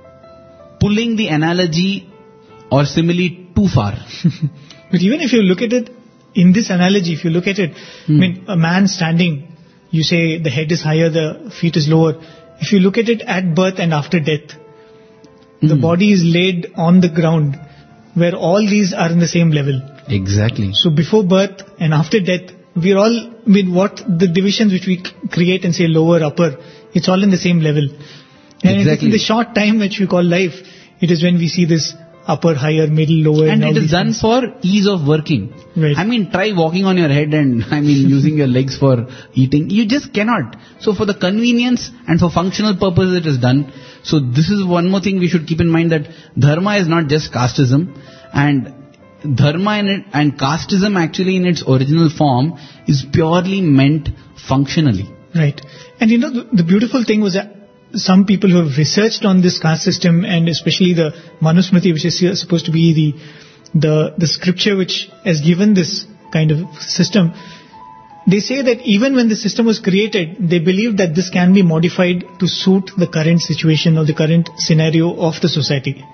pulling the analogy or simile too far. But even if you look at it in this analogy, if you look at it, a man standing, you say the head is higher, the feet is lower. If you look at it at birth and after death, the body is laid on the ground where all these are in the same level. Exactly. So before birth and after death, we're all, what the divisions which we create and say lower, upper, it's all in the same level. And exactly. In the short time which we call life, it is when we see this upper, higher, middle, lower. And it is done for ease of working. Right. Try walking on your head and, using your legs for eating. You just cannot. So for the convenience and for functional purposes it is done. So this is one more thing we should keep in mind, that dharma is not just casteism, and dharma and casteism actually in its original form is purely meant functionally. Right. And the beautiful thing was that some people who have researched on this caste system, and especially the Manusmriti, which is supposed to be the scripture which has given this kind of system, they say that even when the system was created, they believed that this can be modified to suit the current situation or the current scenario of the society.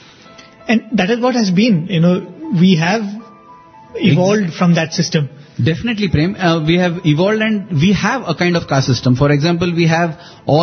And that is what has been, we have evolved from that system. Definitely, Prem. We have evolved and we have a kind of caste system. For example, we have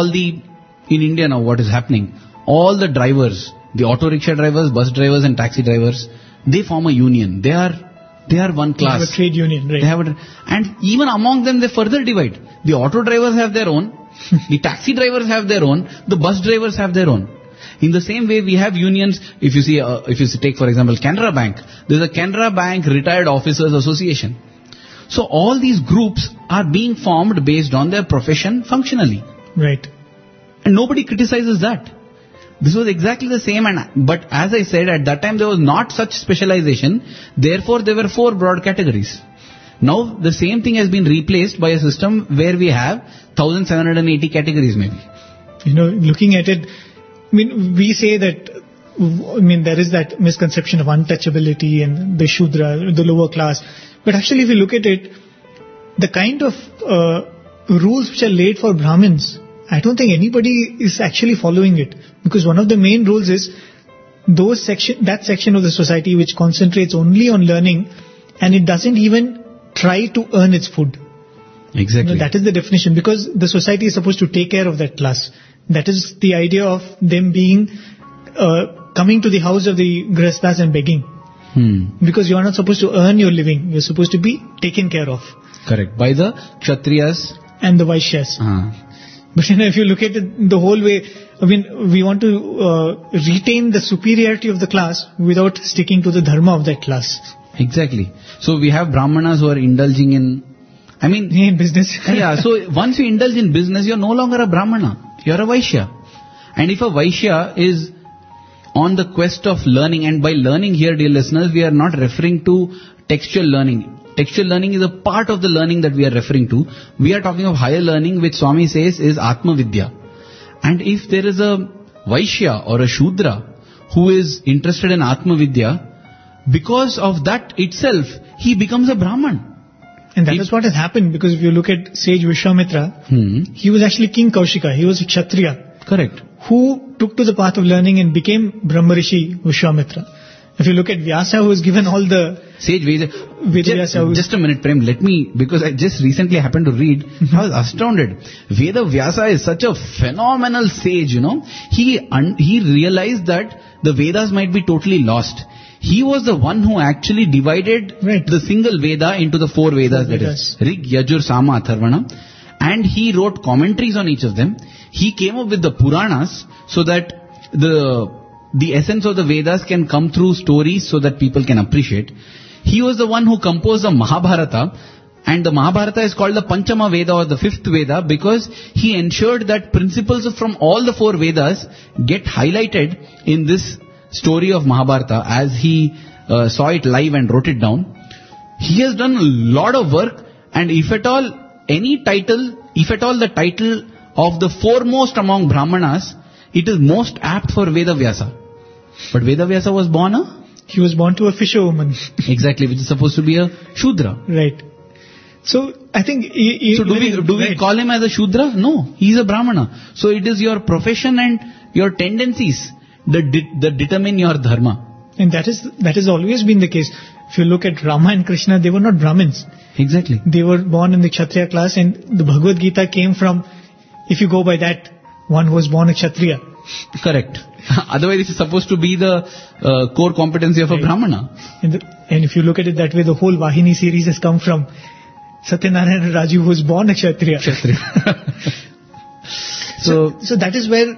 in India now what is happening, all the drivers, the auto rickshaw drivers, bus drivers and taxi drivers, they form a union. They are one class. They have a trade union, right? And even among them they further divide. The auto drivers have their own, the taxi drivers have their own, the bus drivers have their own. In the same way, we have unions. If you take, for example, Canara Bank, there's a Canara Bank Retired Officers Association. So all these groups are being formed based on their profession functionally. Right. And nobody criticizes that. This was exactly the same, but as I said, at that time there was not such specialization, therefore there were 4 broad categories. Now the same thing has been replaced by a system where we have 1780 categories maybe. Looking at it, we say that, there is that misconception of untouchability and the Shudra, the lower class. But actually if you look at it, the kind of rules which are laid for Brahmins, I don't think anybody is actually following it. Because one of the main rules is that section of the society which concentrates only on learning and it doesn't even try to earn its food. Exactly. That is the definition, because the society is supposed to take care of that class. That is the idea of them being coming to the house of the Grihasthas and begging. Because you are not supposed to earn your living. You are supposed to be taken care of. Correct. By the Kshatriyas and the Vaishyas. But if you look at it the whole way, we want to retain the superiority of the class without sticking to the dharma of that class. Exactly. So we have Brahmanas who are indulging in business. So once you indulge in business, you're no longer a Brahmana. You're a Vaishya. And if a Vaishya is on the quest of learning, and by learning here, dear listeners, we are not referring to textual learning. Textual learning is a part of the learning that we are referring to. We are talking of higher learning, which Swami says is Atma Vidya. And if there is a Vaishya or a Shudra who is interested in Atma Vidya, because of that itself, he becomes a Brahman. And that is what has happened, because if you look at sage Vishwamitra, he was actually King Kaushika. He was a Kshatriya. Correct. Who took to the path of learning and became Brahmarishi Vishwamitra. If you look at Vyasa, who was given all the sage Veda. Just a minute, Prem. Because I just recently happened to read, I was astounded. Veda Vyasa is such a phenomenal sage, He realized that the Vedas might be totally lost. He was the one who actually divided the single Veda into the 4 Vedas, that is Rig, Yajur, Sama, Atharvana. And he wrote commentaries on each of them. He came up with the Puranas so that the essence of the Vedas can come through stories so that people can appreciate. He was the one who composed the Mahabharata, and the Mahabharata is called the Panchama Veda or the 5th Veda because he ensured that principles from all the 4 Vedas get highlighted in this story of Mahabharata as he saw it live and wrote it down. He has done a lot of work, and if at all the title of the foremost among Brahmanas, it is most apt for Veda Vyasa. But Veda Vyasa was born He was born to a fisherwoman. Exactly, which is supposed to be a Shudra. Right. So, I think... So, do we call him as a Shudra? No, he is a Brahmana. So, it is your profession and your tendencies that determine your dharma. And that has always been the case. If you look at Rama and Krishna, they were not Brahmins. Exactly. They were born in the Kshatriya class, and the Bhagavad Gita came from, if you go by that, one who was born a Kshatriya. Correct. Otherwise, it is supposed to be the core competency of a Brahmana. And if you look at it that way, the whole Vahini series has come from Satyanarayana Raju, who was born a Kshatriya. So that is where,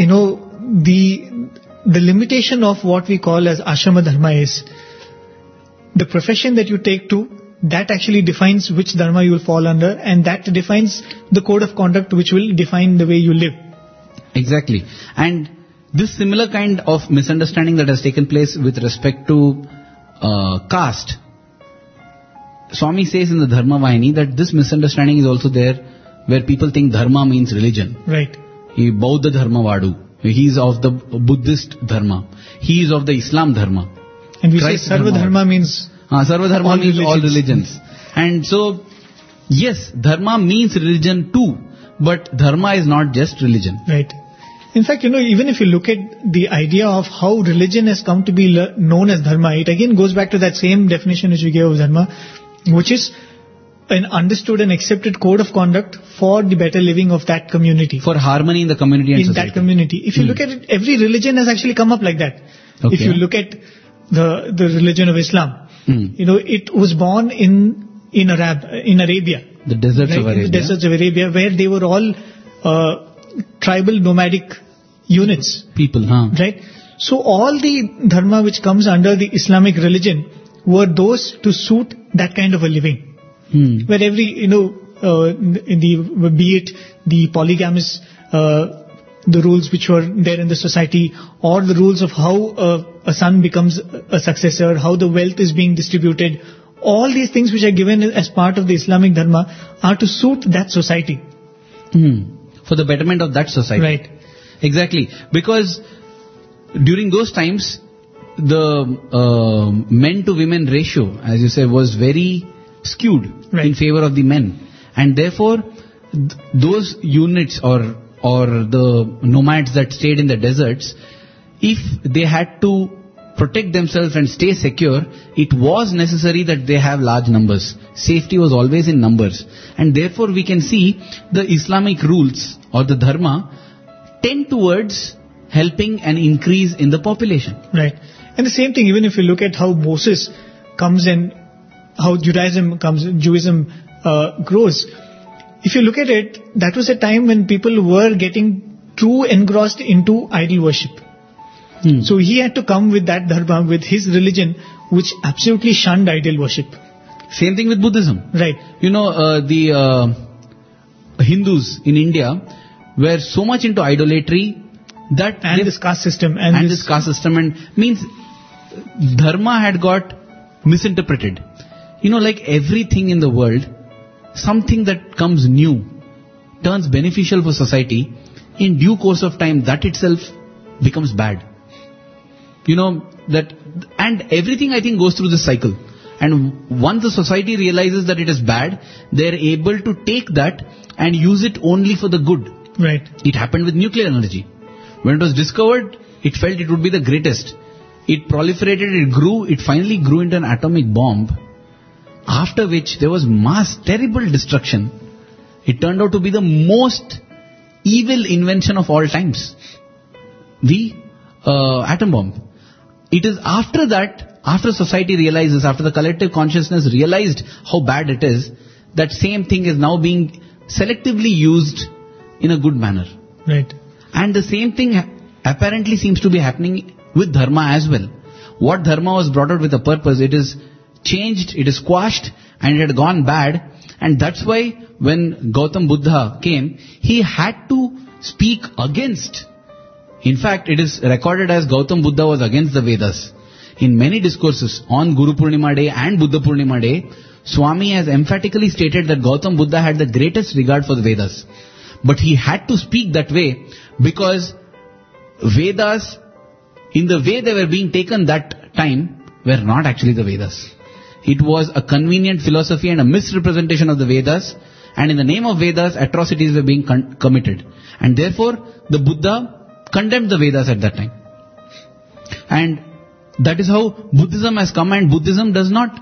the limitation of what we call as ashrama dharma is the profession that you take to, that actually defines which dharma you will fall under, and that defines the code of conduct which will define the way you live. Exactly. And this similar kind of misunderstanding that has taken place with respect to caste, Swami says in the Dharma Vahini that this misunderstanding is also there where people think dharma means religion. Right. Bauddha Dharma Vadu. He is of the Buddhist Dharma. He is of the Islam Dharma. And we Christ say Sarva Dharma means... Sarva Dharma means all religions. And so, yes, Dharma means religion too. But Dharma is not just religion. Right. In fact, even if you look at the idea of how religion has come to be known as Dharma, it again goes back to that same definition which we gave of Dharma, which is an understood and accepted code of conduct for the better living of that community. For harmony in the community and society. In that community. If you look at it, every religion has actually come up like that. Okay. If you look at the religion of Islam, it was born in Arabia. The deserts of Arabia. In the deserts of Arabia, where they were all tribal, nomadic units. People, huh? Right? So all the dharma which comes under the Islamic religion were those to suit that kind of a living. Where every, be it the polygamous, the rules which were there in the society, or the rules of how a son becomes a successor, how the wealth is being distributed, all these things which are given as part of the Islamic dharma are to suit that society. For the betterment of that society. Right. Exactly. Because during those times, the men to women ratio, as you say, was very skewed in favor of the men. And therefore, those units or the nomads that stayed in the deserts, if they had to protect themselves and stay secure, it was necessary that they have large numbers. Safety was always in numbers. And therefore we can see the Islamic rules or the dharma tend towards helping an increase in the population. Right. And the same thing, even if you look at how Moses comes and how Judaism grows. If you look at it, that was a time when people were getting too engrossed into idol worship. So he had to come with that dharma, with his religion, which absolutely shunned idol worship. Same thing with Buddhism. Right. The Hindus in India were so much into idolatry that... And this caste system. And this caste system. And means dharma had got misinterpreted. Like everything in the world, something that comes new, turns beneficial for society, in due course of time, that itself becomes bad. And everything I think goes through this cycle. And once the society realizes that it is bad, they're able to take that and use it only for the good. Right. It happened with nuclear energy. When it was discovered, it felt it would be the greatest. It proliferated, it grew, it finally grew into an atomic bomb. After which there was terrible destruction. It turned out to be the most evil invention of all times. The atom bomb. It is after that, after society realizes, after the collective consciousness realized how bad it is, that same thing is now being selectively used in a good manner. Right. And the same thing apparently seems to be happening with dharma as well. What dharma was brought out with a purpose, it is changed, it is squashed, and it had gone bad. And that's why when Gautam Buddha came, he had to speak against. In fact, it is recorded as Gautam Buddha was against the Vedas. In many discourses on Guru Purnima Day and Buddha Purnima Day, Swami has emphatically stated that Gautam Buddha had the greatest regard for the Vedas. But he had to speak that way because Vedas, in the way they were being taken that time, were not actually the Vedas. It was a convenient philosophy and a misrepresentation of the Vedas, and in the name of Vedas, atrocities were being committed. And therefore, the Buddha condemned the Vedas at that time. And that is how Buddhism has come, and Buddhism does not,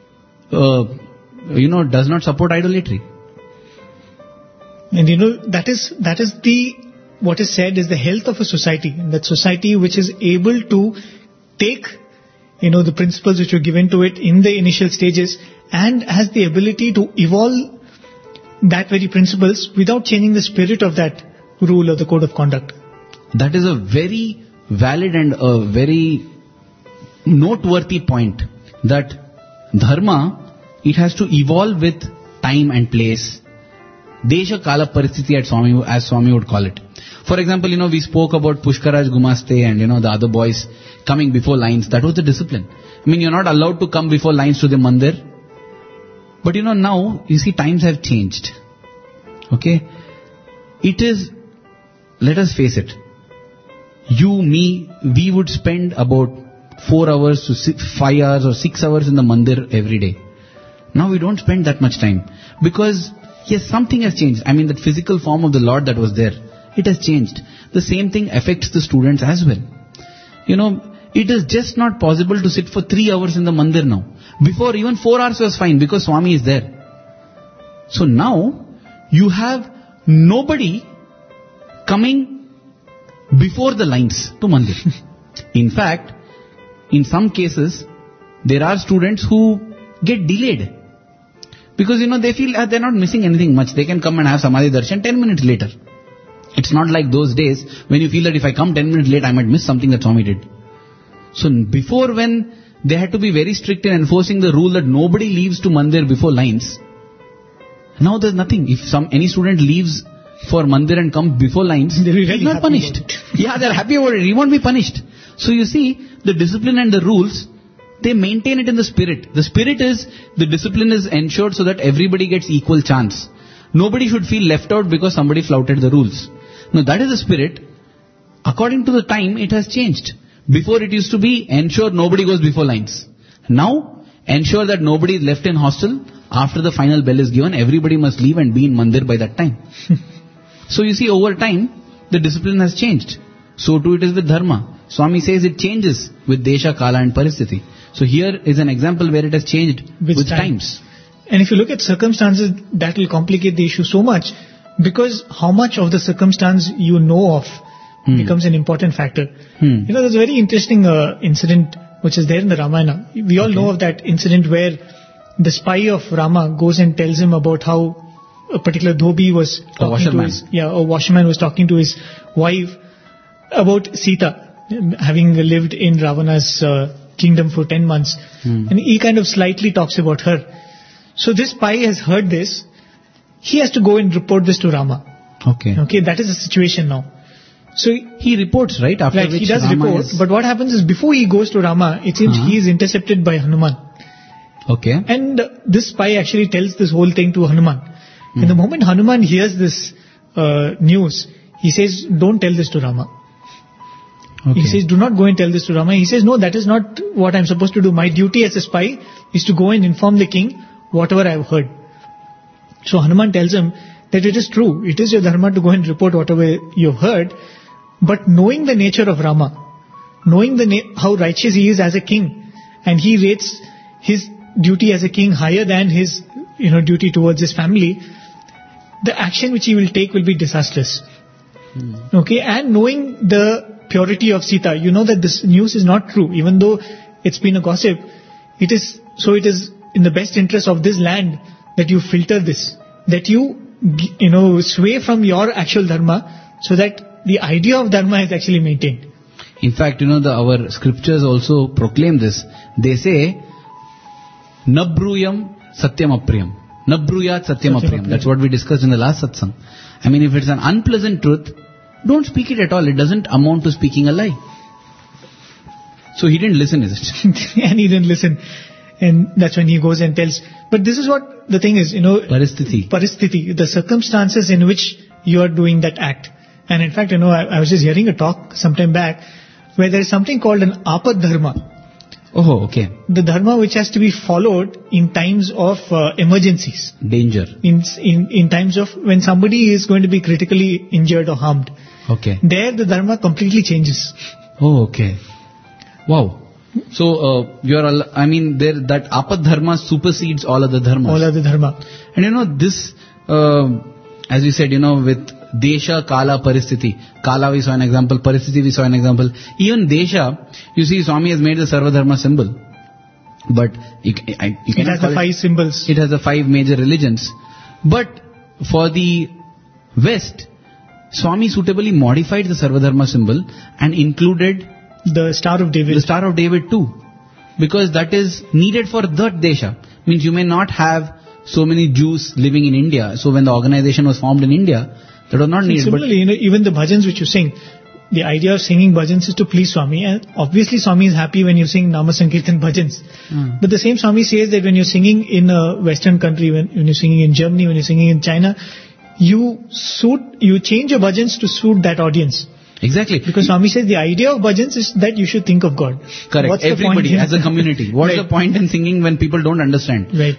does not support idolatry. And that is what is said is the health of a society. That society which is able to take, the principles which were given to it in the initial stages and has the ability to evolve that very principles without changing the spirit of that rule or the code of conduct. That is a very valid and a very noteworthy point, that dharma, it has to evolve with time and place. Desha Kala Paristhiti as Swami would call it. For example, we spoke about Pushkaraj Gumaste and, the other boys coming before lines. That was the discipline. You're not allowed to come before lines to the mandir. But now, you see, times have changed. Okay? It is, let us face it, you, me, we would spend about 4 hours to 5 hours or 6 hours in the mandir every day. Now we don't spend that much time. Because, yes, something has changed. That physical form of the Lord that was there, it has changed. The same thing affects the students as well. It is just not possible to sit for 3 hours in the mandir now. Before, even 4 hours was fine because Swami is there. So now, you have nobody coming before the lines to mandir. In fact, in some cases, there are students who get delayed. Because, they feel they're not missing anything much. They can come and have Samadhi Darshan 10 minutes later. It's not like those days when you feel that if I come 10 minutes late, I might miss something that Swami did. So before, when they had to be very strict in enforcing the rule that nobody leaves to mandir before lines, now there's nothing. If any student leaves for mandir and comes before lines, he's not punished. Yeah, they're happy about it. He won't be punished. So you see, the discipline and the rules, they maintain it in the spirit. The spirit is, the discipline is ensured so that everybody gets equal chance. Nobody should feel left out because somebody flouted the rules. Now that is the spirit. According to the time, it has changed. Before it used to be, ensure nobody goes before lines. Now, ensure that nobody is left in hostel. After the final bell is given, everybody must leave and be in mandir by that time. So you see, over time, the discipline has changed. So too it is with dharma. Swami says it changes with desha, kala and paristhiti. So here is an example where it has changed with times. And if you look at circumstances, that will complicate the issue so much, because how much of the circumstance you know of becomes an important factor. You know, there's a very interesting incident which is there in the Ramayana. We all know of that incident where the spy of Rama goes and tells him about how a particular dhobi was talking to a washerman was talking to his wife about Sita having lived in Ravana's kingdom for 10 months. And he kind of slightly talks about her. So this spy has heard this. He has to go and report this to Rama. Okay, that is the situation now. So he reports, right? After which he does Rama report, but what happens is before he goes to Rama, it seems he is intercepted by Hanuman. And this spy actually tells this whole thing to Hanuman. And the moment Hanuman hears this news, he says, don't tell this to Rama. He says, do not go and tell this to Rama. He says, no, that is not what I'm supposed to do. My duty as a spy is to go and inform the king whatever I've heard. So Hanuman tells him that it is true. It is your dharma to go and report whatever you've heard. But knowing the nature of Rama, knowing how righteous he is as a king, and he rates his duty as a king higher than his duty towards his family, the action which he will take will be disastrous. And knowing the purity of Sita, you know that this news is not true, even though it's been a gossip. It is in the best interest of this land that you filter this, that you sway from your actual dharma, so that the idea of dharma is actually maintained. In fact, our scriptures also proclaim this. They say, Nabruyam satyam apriyam. Nabruyat satyam apriyam. That's what we discussed in the last satsang. I mean, if it's an unpleasant truth, don't speak it at all. It doesn't amount to speaking a lie. So he didn't listen, is it? And he didn't listen. And that's when he goes and tells. But this is what the thing is, Paristhiti, the circumstances in which you are doing that act. And in fact, I was just hearing a talk sometime back where there is something called an apad dharma. The dharma which has to be followed in times of emergencies. Danger. In times of when somebody is going to be critically injured or harmed. There the dharma completely changes. Wow. So, that apad dharma supersedes all other dharmas. All other dharma. And this, as we said, with desha, kala, paristhiti. Kala we saw an example, paristhiti we saw an example. Even desha, you see, Swami has made the Sarva Dharma symbol. But it has the 5 symbols. It has the 5 major religions. But for the West, Swami suitably modified the Sarva Dharma symbol and included the Star of David. The Star of David too. Because that is needed for that desha. Means you may not have so many Jews living in India. So when the organization was formed in India, that was not needed. Similarly, even the bhajans which you sing, the idea of singing bhajans is to please Swami. And obviously Swami is happy when you sing Nama Sankirtan bhajans. But the same Swami says that when you're singing in a Western country, when you're singing in Germany, when you're singing in China, you change your bhajans to suit that audience. Exactly. Because Swami says the idea of bhajans is that you should think of God. Correct. What's everybody as a community. What's the point in singing when people don't understand? Right.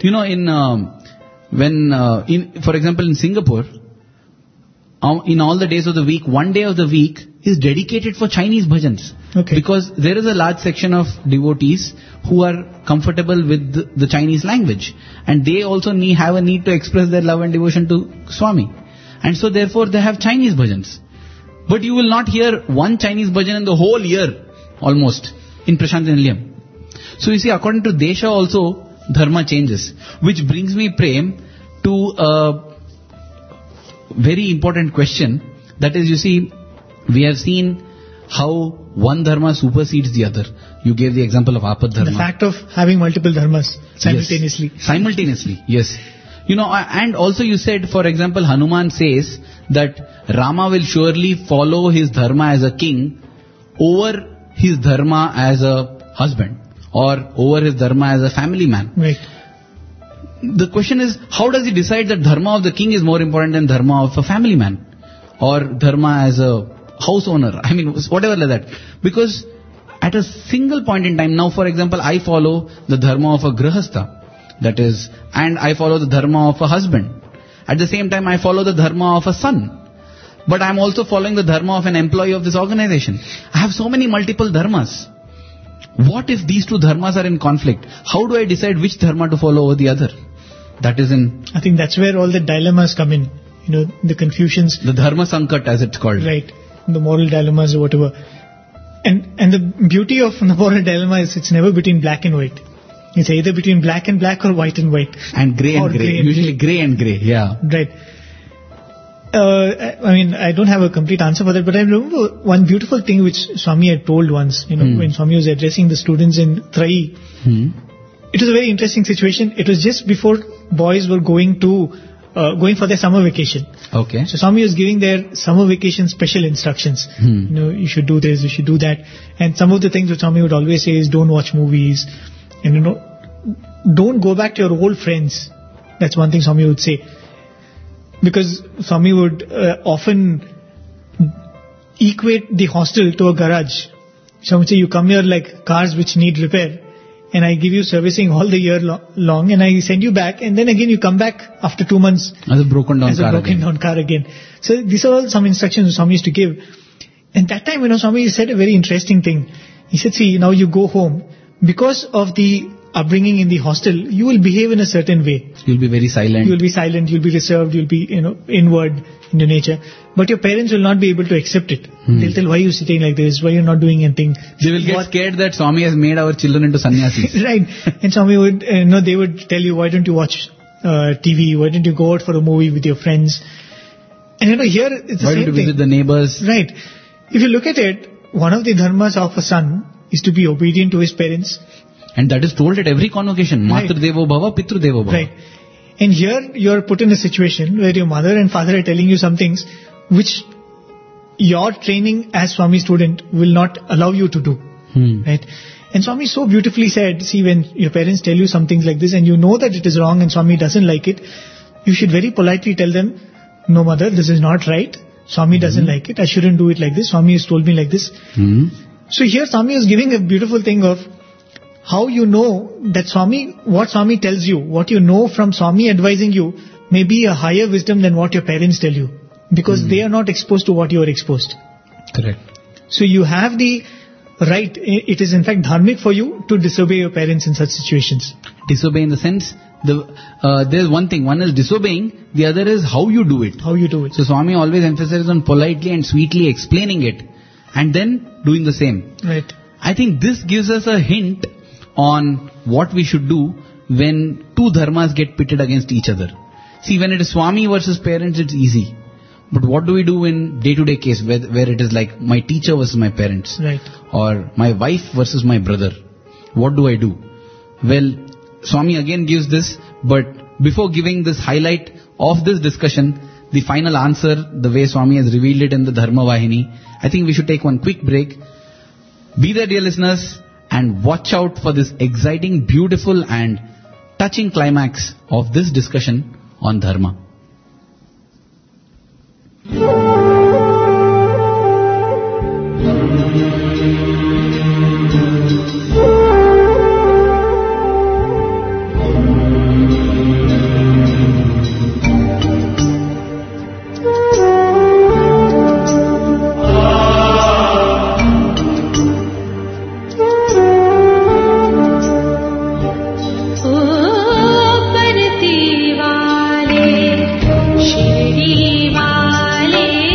For example, in Singapore, in all the days of the week, one day of the week is dedicated for Chinese bhajans. Because there is a large section of devotees who are comfortable with the Chinese language. And they also have a need to express their love and devotion to Swami. And so therefore they have Chinese bhajans. But you will not hear one Chinese bhajan in the whole year, almost, in Prashant Nilayam. So you see, according to Desha also, dharma changes. Which brings me, Prem, to a very important question, That is, you see, we have seen how one dharma supersedes the other. You gave the example of Apad dharma. The fact of having multiple dharmas simultaneously. Yes. Simultaneously, yes. And also you said, for example, Hanuman says that Rama will surely follow his dharma as a king over his dharma as a husband or over his dharma as a family man. Right. The question is, how does he decide that dharma of the king is more important than dharma of a family man or dharma as a house owner? I mean, whatever like that. Because at a single point in time, now for example, I follow the dharma of a grihastha. That is, and I follow the dharma of a husband. At the same time, I follow the dharma of a son. But I am also following the dharma of an employee of this organization. I have so many multiple dharmas. What if these two dharmas are in conflict? How do I decide which dharma to follow over the other? That is I think that's where all the dilemmas come in. The confusions. The dharma sankat, as it's called. Right. The moral dilemmas or whatever. And the beauty of the moral dilemma is it's never between black and white. It's either between black and black or white and white. And grey and grey. Usually grey and grey, yeah. Right. I don't have a complete answer for that, but I remember one beautiful thing which Swami had told once, when Swami was addressing the students in Trai. It was a very interesting situation. It was just before boys were going for their summer vacation. Okay. So Swami was giving their summer vacation special instructions. You should do this, you should do that. And some of the things which Swami would always say is don't watch movies. And don't go back to your old friends. That's one thing Swami would say. Because Swami would often equate the hostel to a garage. Swami would say, you come here like cars which need repair, and I give you servicing all the year long, and I send you back, and then again you come back after 2 months as a broken down car again. So these are all some instructions Swami used to give. And that time, Swami said a very interesting thing. He said, see, now you go home. Because of the upbringing in the hostel, you will behave in a certain way. You'll be very silent. You'll be silent, you'll be reserved, you'll be, inward in your nature. But your parents will not be able to accept it. They'll tell, why are you sitting like this? Why you're not doing anything? They will get scared that Swami has made our children into sannyasis. Right. And Swami would, they would tell you, why don't you watch TV? Why don't you go out for a movie with your friends? And here it's the why same thing. Why don't you visit the neighbors? Right. If you look at it, one of the dharmas of a son is to be obedient to his parents. And that is told at every convocation. Right. Matru Devo Bhava, Pitru Devo Bhava. Right. And here you're put in a situation where your mother and father are telling you some things which your training as Swami student will not allow you to do. Right. And Swami so beautifully said, see, when your parents tell you some things like this and you know that it is wrong and Swami doesn't like it, you should very politely tell them, no mother, this is not right. Swami doesn't like it. I shouldn't do it like this. Swami has told me like this. So here Swami is giving a beautiful thing of how you know that what Swami tells you, what you know from Swami advising you may be a higher wisdom than what your parents tell you. Because they are not exposed to what you are exposed. Correct. So you have the right, it is in fact dharmic for you to disobey your parents in such situations. Disobey in the sense, there's one thing, one is disobeying, the other is how you do it. How you do it. So Swami always emphasizes on politely and sweetly explaining it and then doing the same. Right. I think this gives us a hint on what we should do when two dharmas get pitted against each other. See, when it is Swami versus parents, it's easy. But what do we do in day-to-day case where it is like my teacher versus my parents? Right. Or my wife versus my brother? What do I do? Well, Swami again gives this, but before giving this highlight of this discussion, the final answer, the way Swami has revealed it in the Dharma Vahini, I think we should take one quick break. Be there, dear listeners, and watch out for this exciting, beautiful and touching climax of this discussion on Dharma. परती वाले शिरडी वाले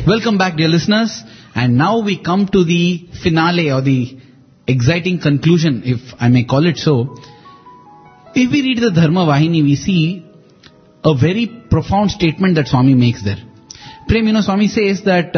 Welcome back, dear listeners. And now we come to the finale or the exciting conclusion, if I may call it so. If we read the Dharma Vahini, we see a very profound statement that Swami makes there. Prem, Swami says that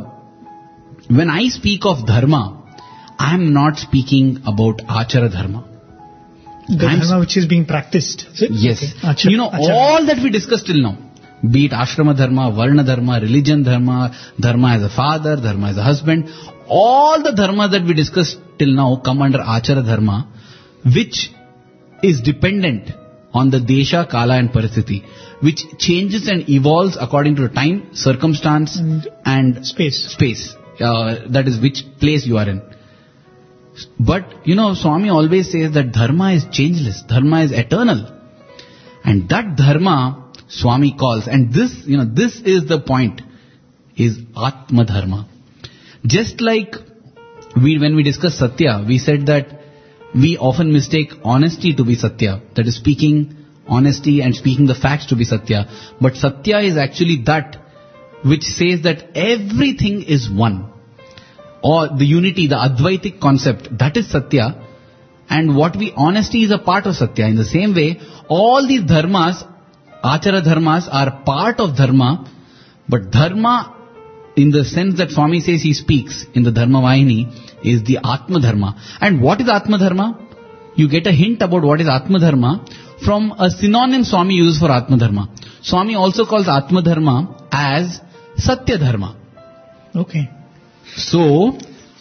when I speak of Dharma, I am not speaking about Achara Dharma. The Dharma which is being practiced. Is it? Yes. Okay. Achara. All that we discussed till now, be it Ashrama Dharma, Varna Dharma, Religion Dharma, Dharma as a father, Dharma as a husband, all the Dharma that we discussed till now come under Achara Dharma, which is dependent on the Desha, Kala and Paristiti, which changes and evolves according to time, circumstance and space. That is which place you are in. But, Swami always says that Dharma is changeless, Dharma is eternal. And that Dharma Swami calls, and this is the point, is Atma Dharma. Just like when we discuss Satya, we said that we often mistake honesty to be Satya. That is speaking honesty and speaking the facts to be Satya. But Satya is actually that which says that everything is one. Or the unity, the Advaitic concept, that is Satya. And honesty is a part of Satya. In the same way, all these dharmas, Achara dharmas, are part of Dharma. But Dharma, in the sense that Swami says he speaks in the Dharma Vahini, is the Atma Dharma. And what is Atma Dharma? You get a hint about what is Atma Dharma from a synonym Swami uses for Atma Dharma. Swami also calls Atma Dharma as Satya Dharma. Okay. So,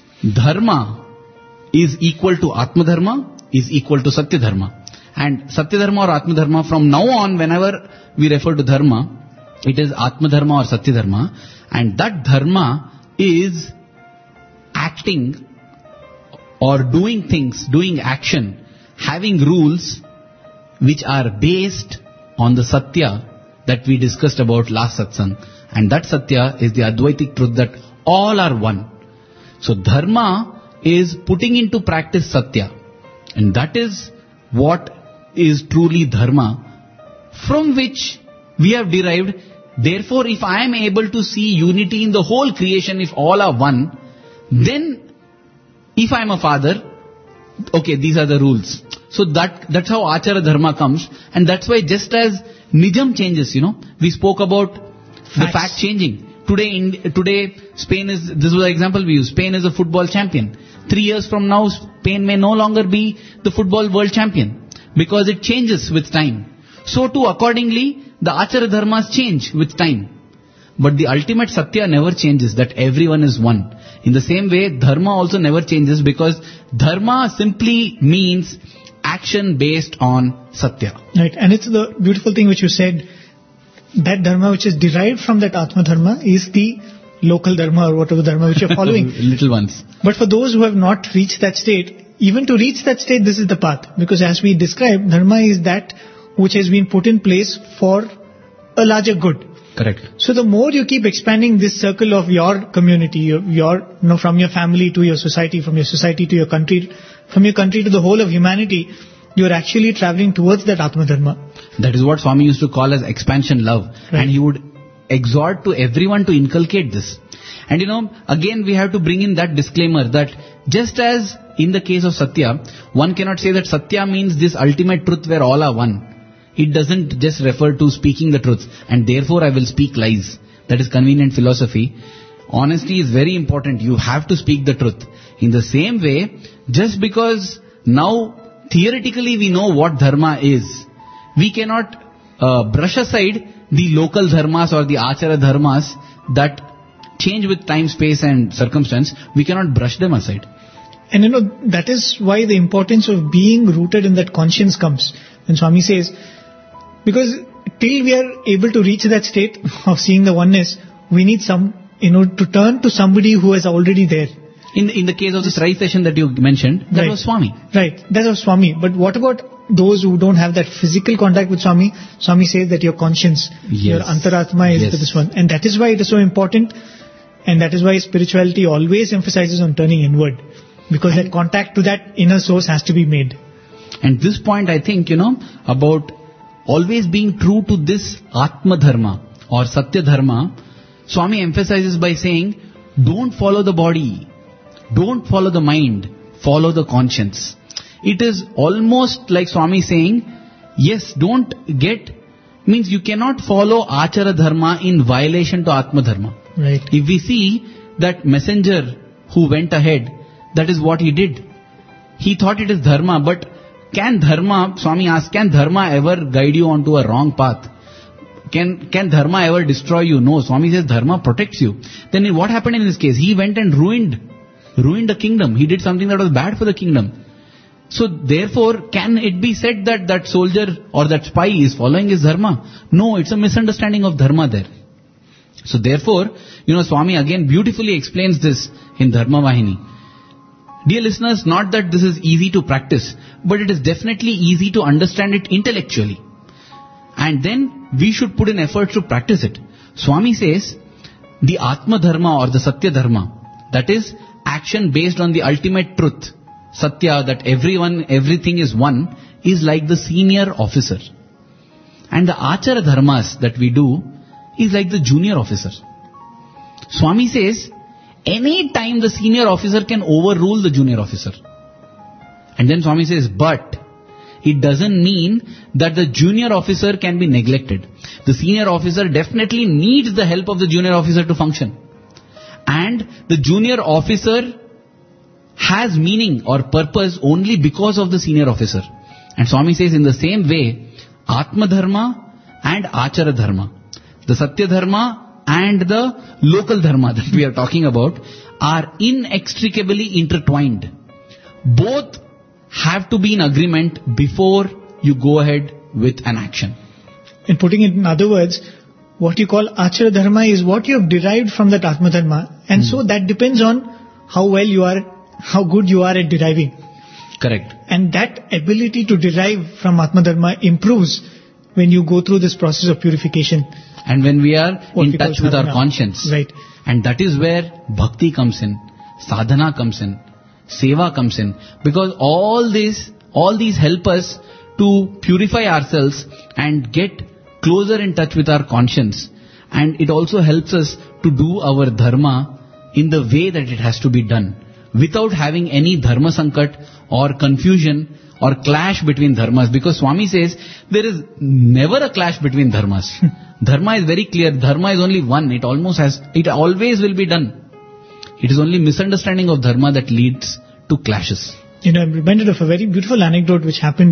Dharma is equal to Atma Dharma, is equal to Satya Dharma. And Satya Dharma or Atma Dharma, from now on, whenever we refer to Dharma, it is Atma Dharma or Satya Dharma. And that Dharma is acting or doing things, doing action, having rules which are based on the Satya that we discussed about last satsang. And that Satya is the Advaitic truth that all are one. So Dharma is putting into practice Satya. And that is what is truly Dharma, from which we have derived. Therefore, if I am able to see unity in the whole creation, if all are one, then if I am a father, okay, these are the rules. So that's how Achara Dharma comes. And that's why just as Nijam changes, we spoke about the fact changing. Today, Spain is, this was the example we used, Spain is a football champion. 3 years from now, Spain may no longer be the football world champion, because it changes with time. So too, accordingly, the Achara Dharmas change with time. But the ultimate Satya never changes, that everyone is one. In the same way, Dharma also never changes, because Dharma simply means action based on Satya. Right, and it's the beautiful thing which you said, that Dharma which is derived from that Atma Dharma is the local Dharma or whatever Dharma which you're following. Little ones. But for those who have not reached that state, even to reach that state, this is the path. Because as we described, Dharma is that which has been put in place for a larger good. Correct. So the more you keep expanding this circle of your community, from your family to your society, from your society to your country, from your country to the whole of humanity, you're actually traveling towards that Atma Dharma. That is what Swami used to call as expansion love. Right. And he would exhort to everyone to inculcate this. And again we have to bring in that disclaimer that just as in the case of Satya, one cannot say that Satya means this ultimate truth where all are one. It doesn't just refer to speaking the truth, and therefore I will speak lies. That is convenient philosophy. Honesty is very important. You have to speak the truth. In the same way, just because now theoretically we know what Dharma is, we cannot brush aside the local dharmas or the Achara dharmas that change with time, space and circumstance. We cannot brush them aside. And that is why the importance of being rooted in that conscience comes. When Swami says, because till we are able to reach that state of seeing the oneness, we need to turn to somebody who is already there. In the case of this Rai session that you mentioned, that was Swami. Right, that was Swami. But what about those who don't have that physical contact with Swami? Swami says that your conscience, your Antaratma is this one. And that is why it is so important. And that is why spirituality always emphasizes on turning inward. Because that contact to that inner source has to be made. And this point I think, about always being true to this Atma Dharma or Satya Dharma. Swami emphasizes by saying, don't follow the body, don't follow the mind, follow the conscience. It is almost like Swami saying, yes, don't get, means you cannot follow Achara Dharma in violation to Atma Dharma. Right. If we see that messenger who went ahead, that is what he did. He thought it is Dharma, but can Dharma, Swami asked, can Dharma ever guide you onto a wrong path? Can Dharma ever destroy you? No, Swami says Dharma protects you. Then what happened in this case? He went and ruined the kingdom. He did something that was bad for the kingdom. So therefore, can it be said that that soldier or that spy is following his Dharma? No, it's a misunderstanding of Dharma there. So therefore, Swami again beautifully explains this in Dharma Vahini. Dear listeners, not that this is easy to practice, but it is definitely easy to understand it intellectually. And then we should put in effort to practice it. Swami says, the Atma Dharma or the Satya Dharma, that is action based on the ultimate truth, Satya, that everything is one, is like the senior officer. And the Achara Dharmas that we do is like the junior officer. Swami says, any time the senior officer can overrule the junior officer. And then Swami says, but it doesn't mean that the junior officer can be neglected. The senior officer definitely needs the help of the junior officer to function. And the junior officer has meaning or purpose only because of the senior officer. And Swami says in the same way, Atma Dharma and Achara Dharma, the Satya Dharma and the local Dharma that we are talking about are inextricably intertwined. Both have to be in agreement before you go ahead with an action. And putting it in other words, what you call Achara Dharma is what you have derived from that Atma Dharma. And so that depends on how well you are, how good you are at deriving. Correct. And that ability to derive from Atma Dharma improves when you go through this process of purification. And when we are in touch with our conscience. Right. And that is where bhakti comes in, sadhana comes in, seva comes in. Because all these help us to purify ourselves and get closer in touch with our conscience. And it also helps us to do our dharma in the way that it has to be done, without having any dharma sankat or confusion or clash between dharmas. Because Swami says there is never a clash between dharmas. Dharma is very clear. Dharma is only one. It always will be done. It is only misunderstanding of dharma that leads to clashes. I'm reminded of a very beautiful anecdote which happened.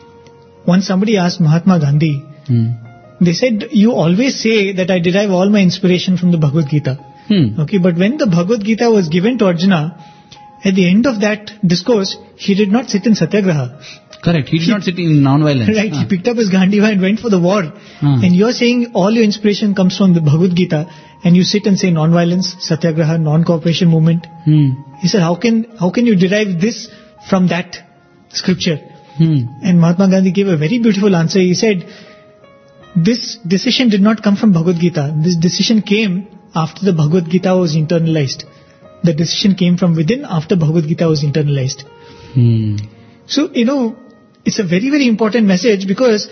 Once somebody asked Mahatma Gandhi, they said, you always say that I derive all my inspiration from the Bhagavad Gita. Okay, but when the Bhagavad Gita was given to Arjuna, at the end of that discourse, he did not sit in Satyagraha. Correct. He did not sit in non-violence. Right. He picked up his Gandiva and went for the war. And you're saying all your inspiration comes from the Bhagavad Gita, and you sit and say non-violence, Satyagraha, non-cooperation movement. He said, how can you derive this from that scripture? And Mahatma Gandhi gave a very beautiful answer. He said, this decision did not come from Bhagavad Gita. This decision came after the Bhagavad Gita was internalized. The decision came from within after Bhagavad Gita was internalized. So, it's a very, very important message, because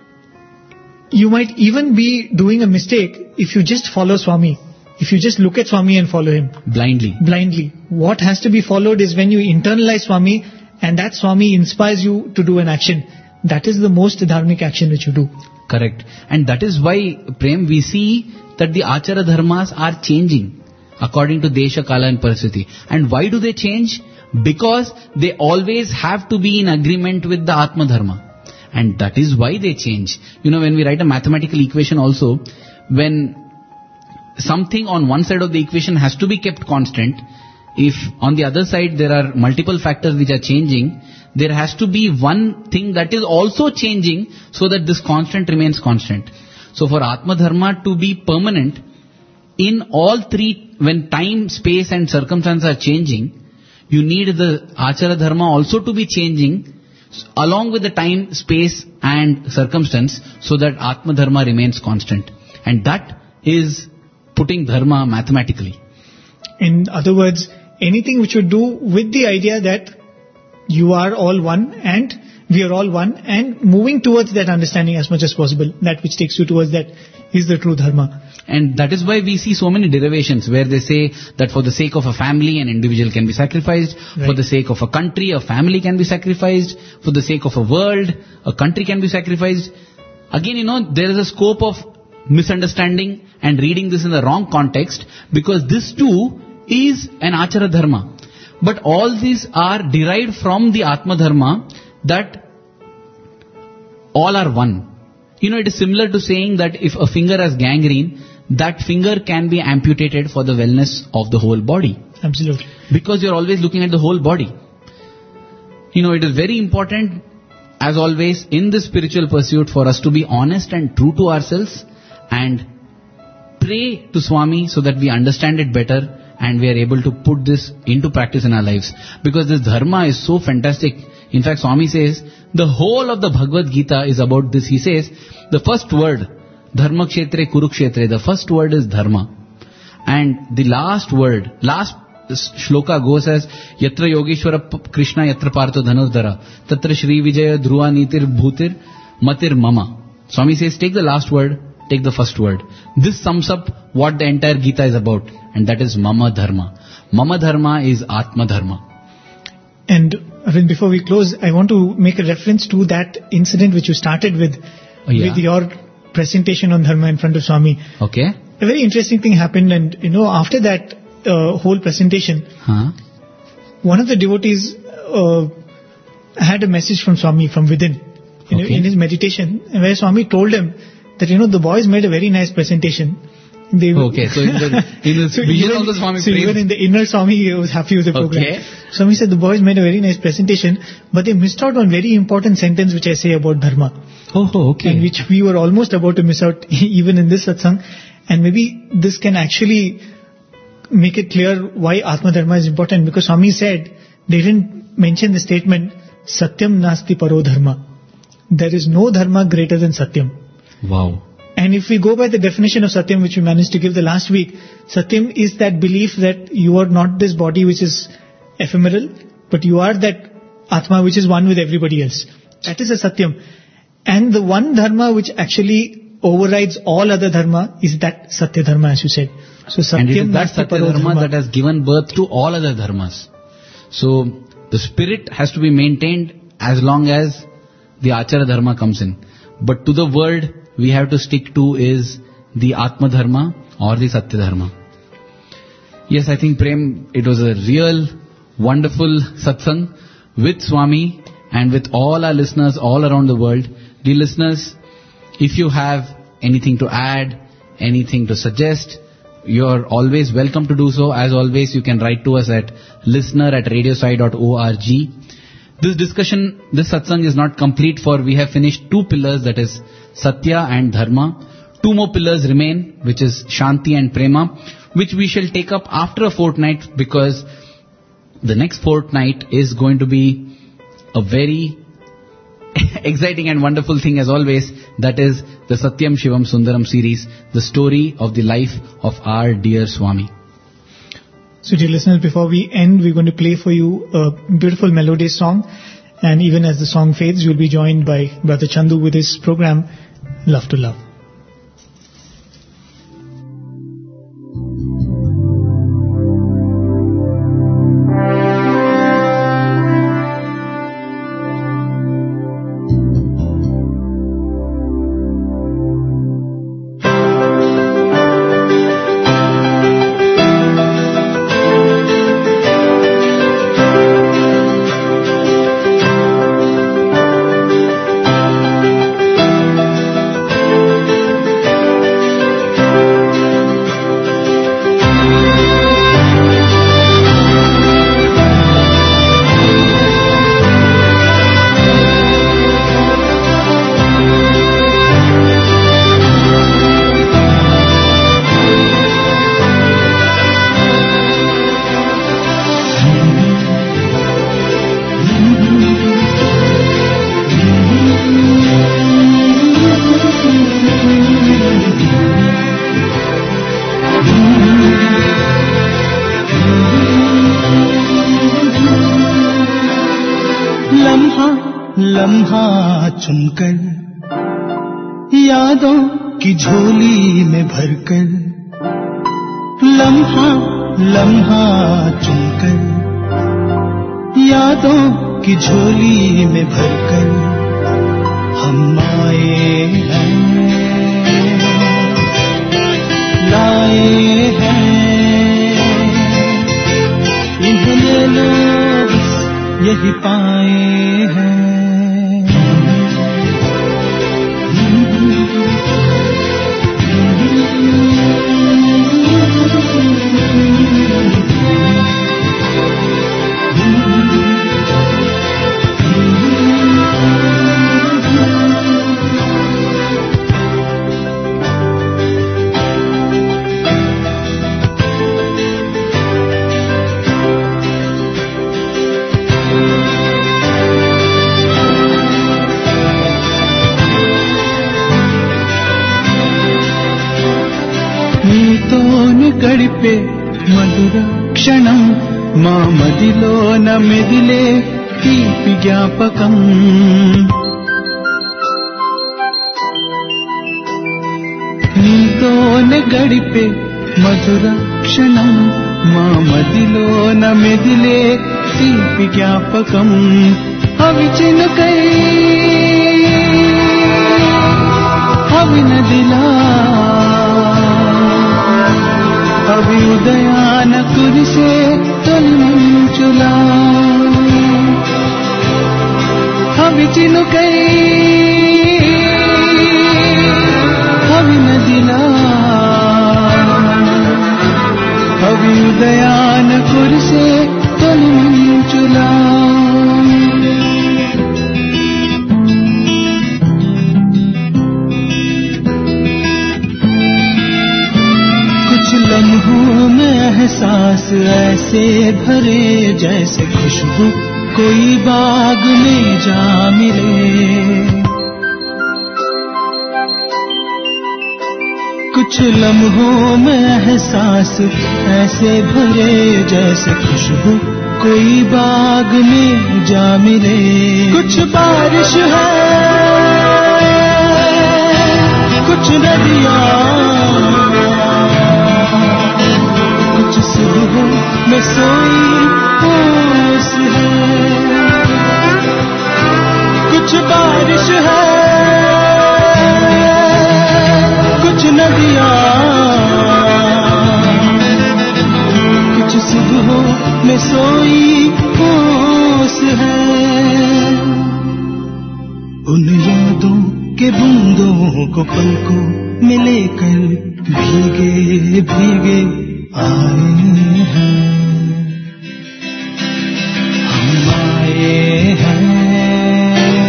you might even be doing a mistake if you just follow Swami. If you just look at Swami and follow him. Blindly. What has to be followed is when you internalize Swami, and that Swami inspires you to do an action. That is the most dharmic action which you do. Correct. And that is why, Prem, we see that the Achara Dharmas are changing according to Desha, Kala and Parasthiti. And why do they change? Because they always have to be in agreement with the Atma Dharma. And that is why they change. When we write a mathematical equation also, when something on one side of the equation has to be kept constant, if on the other side there are multiple factors which are changing, there has to be one thing that is also changing so that this constant remains constant. So for Atma Dharma to be permanent, in all three, when time, space and circumstances are changing, you need the Achara Dharma also to be changing along with the time, space and circumstance, so that Atma Dharma remains constant. And that is putting Dharma mathematically. In other words, anything which you do with the idea that you are all one, and we are all one, and moving towards that understanding as much as possible, that which takes you towards that is the true dharma. And that is why we see so many derivations where they say that for the sake of a family, an individual can be sacrificed. Right. For the sake of a country, a family can be sacrificed. For the sake of a world, a country can be sacrificed. Again, there is a scope of misunderstanding and reading this in the wrong context, because this too is an achara dharma. But all these are derived from the Atma dharma, that all are one. It is similar to saying that if a finger has gangrene, that finger can be amputated for the wellness of the whole body. Absolutely. Because you're always looking at the whole body. It is very important, as always, in this spiritual pursuit, for us to be honest and true to ourselves and pray to Swami so that we understand it better and we are able to put this into practice in our lives. Because this dharma is so fantastic. In fact, Swami says, the whole of the Bhagavad Gita is about this. He says, the first word, dharma kshetre kurukshetre, the first word is dharma. And the last shloka goes as, yatra yogeshwara Krishna yatra partho dhanurdhara, tatra Shri Vijaya dhruva nitir bhutir matir mama. Swami says, take the last word, take the first word. This sums up what the entire Gita is about. And that is mama dharma. Mama dharma is Atma dharma. And Arvind, before we close, I want to make a reference to that incident which you started with your presentation on dharma in front of Swami. Okay. A very interesting thing happened, and after that whole presentation, one of the devotees had a message from Swami from within in his meditation, where Swami told him that the boys made a very nice presentation. So in the vision of the Swami, even in the inner Swami was happy with the program. Okay. Swami said the boys made a very nice presentation, but they missed out on very important sentence which I say about dharma. Oh, okay. And which we were almost about to miss out even in this satsang. And maybe this can actually make it clear why Atma dharma is important, because Swami said they didn't mention the statement Satyam nasti paro dharma. There is no dharma greater than Satyam. Wow. And if we go by the definition of Satyam which we managed to give the last week, Satyam is that belief that you are not this body which is ephemeral, but you are that Atma which is one with everybody else. That is a Satyam. And the one dharma which actually overrides all other dharma is that Satya dharma, as you said. So Satyam, and it is that Satya dharma that has given birth to all other dharmas. So the spirit has to be maintained as long as the Achara dharma comes in. But to the word we have to stick to is the Atma dharma or the Satya dharma. Yes, I think Prem, it was a real wonderful satsang with Swami and with all our listeners all around the world. Dear listeners, if you have anything to add, anything to suggest, you're always welcome to do so. As always, you can write to us at listener@radiosai.org. This discussion, this satsang is not complete, for we have finished 2 pillars, that is Satya and Dharma. 2 more pillars remain, which is Shanti and Prema, which we shall take up after a fortnight, because the next fortnight is going to be a very exciting and wonderful thing as always. That is the Satyam Shivam Sundaram series, the story of the life of our dear Swami. So dear listeners, before we end, we're going to play for you a beautiful melodious song. And even as the song fades, you'll be joined by Brother Chandu with his program, Love to Love. चुनकर, यादों की झोली में भरकर, लम्हा लम्हा चुनकर, यादों की झोली में भरकर हम आए हैं, लाए हैं, इन्हें लोग यही पाए हैं। గడిపే మధుర క్షణం మా మదిలోన మెదిలే తీపి జ్ఞాపకం, నీతోనే గడిపే మధుర క్షణం మా మదిలోన మెదిలే తీపి జ్ఞాపకం, అవి చినుకై అవి నదిలా అవి ఉదయాన కురిసే తొలి మంచులా, అవి చినుకై అవి నదిలా అవి ఉదయాన కురిసే తొలి మంచులా, लम्हों में एहसास ऐसे भरे जैसे खुशबू कोई बाग में जा मिले, कुछ लम्हों में एहसास ऐसे भरे जैसे खुशबू कोई बाग में जा मिले, कुछ बारिश है कुछ नदियाँ, कुछ सुबह में सोई ओस है, कुछ बारिश है कुछ नदियाँ, कुछ सुबह में सोई ओस है, उन यादों के बूंदों को पलकों में लेकर भीगे भीगे आए हैं, हम आए हैं,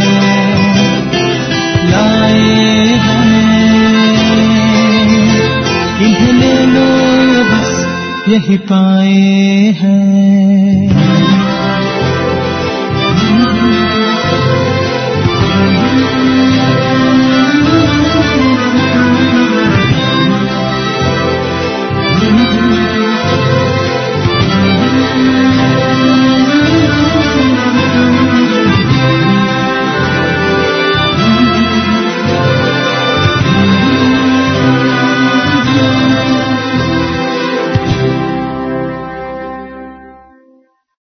लाए हैं, इन्हें ले लो बस यही पाए हैं।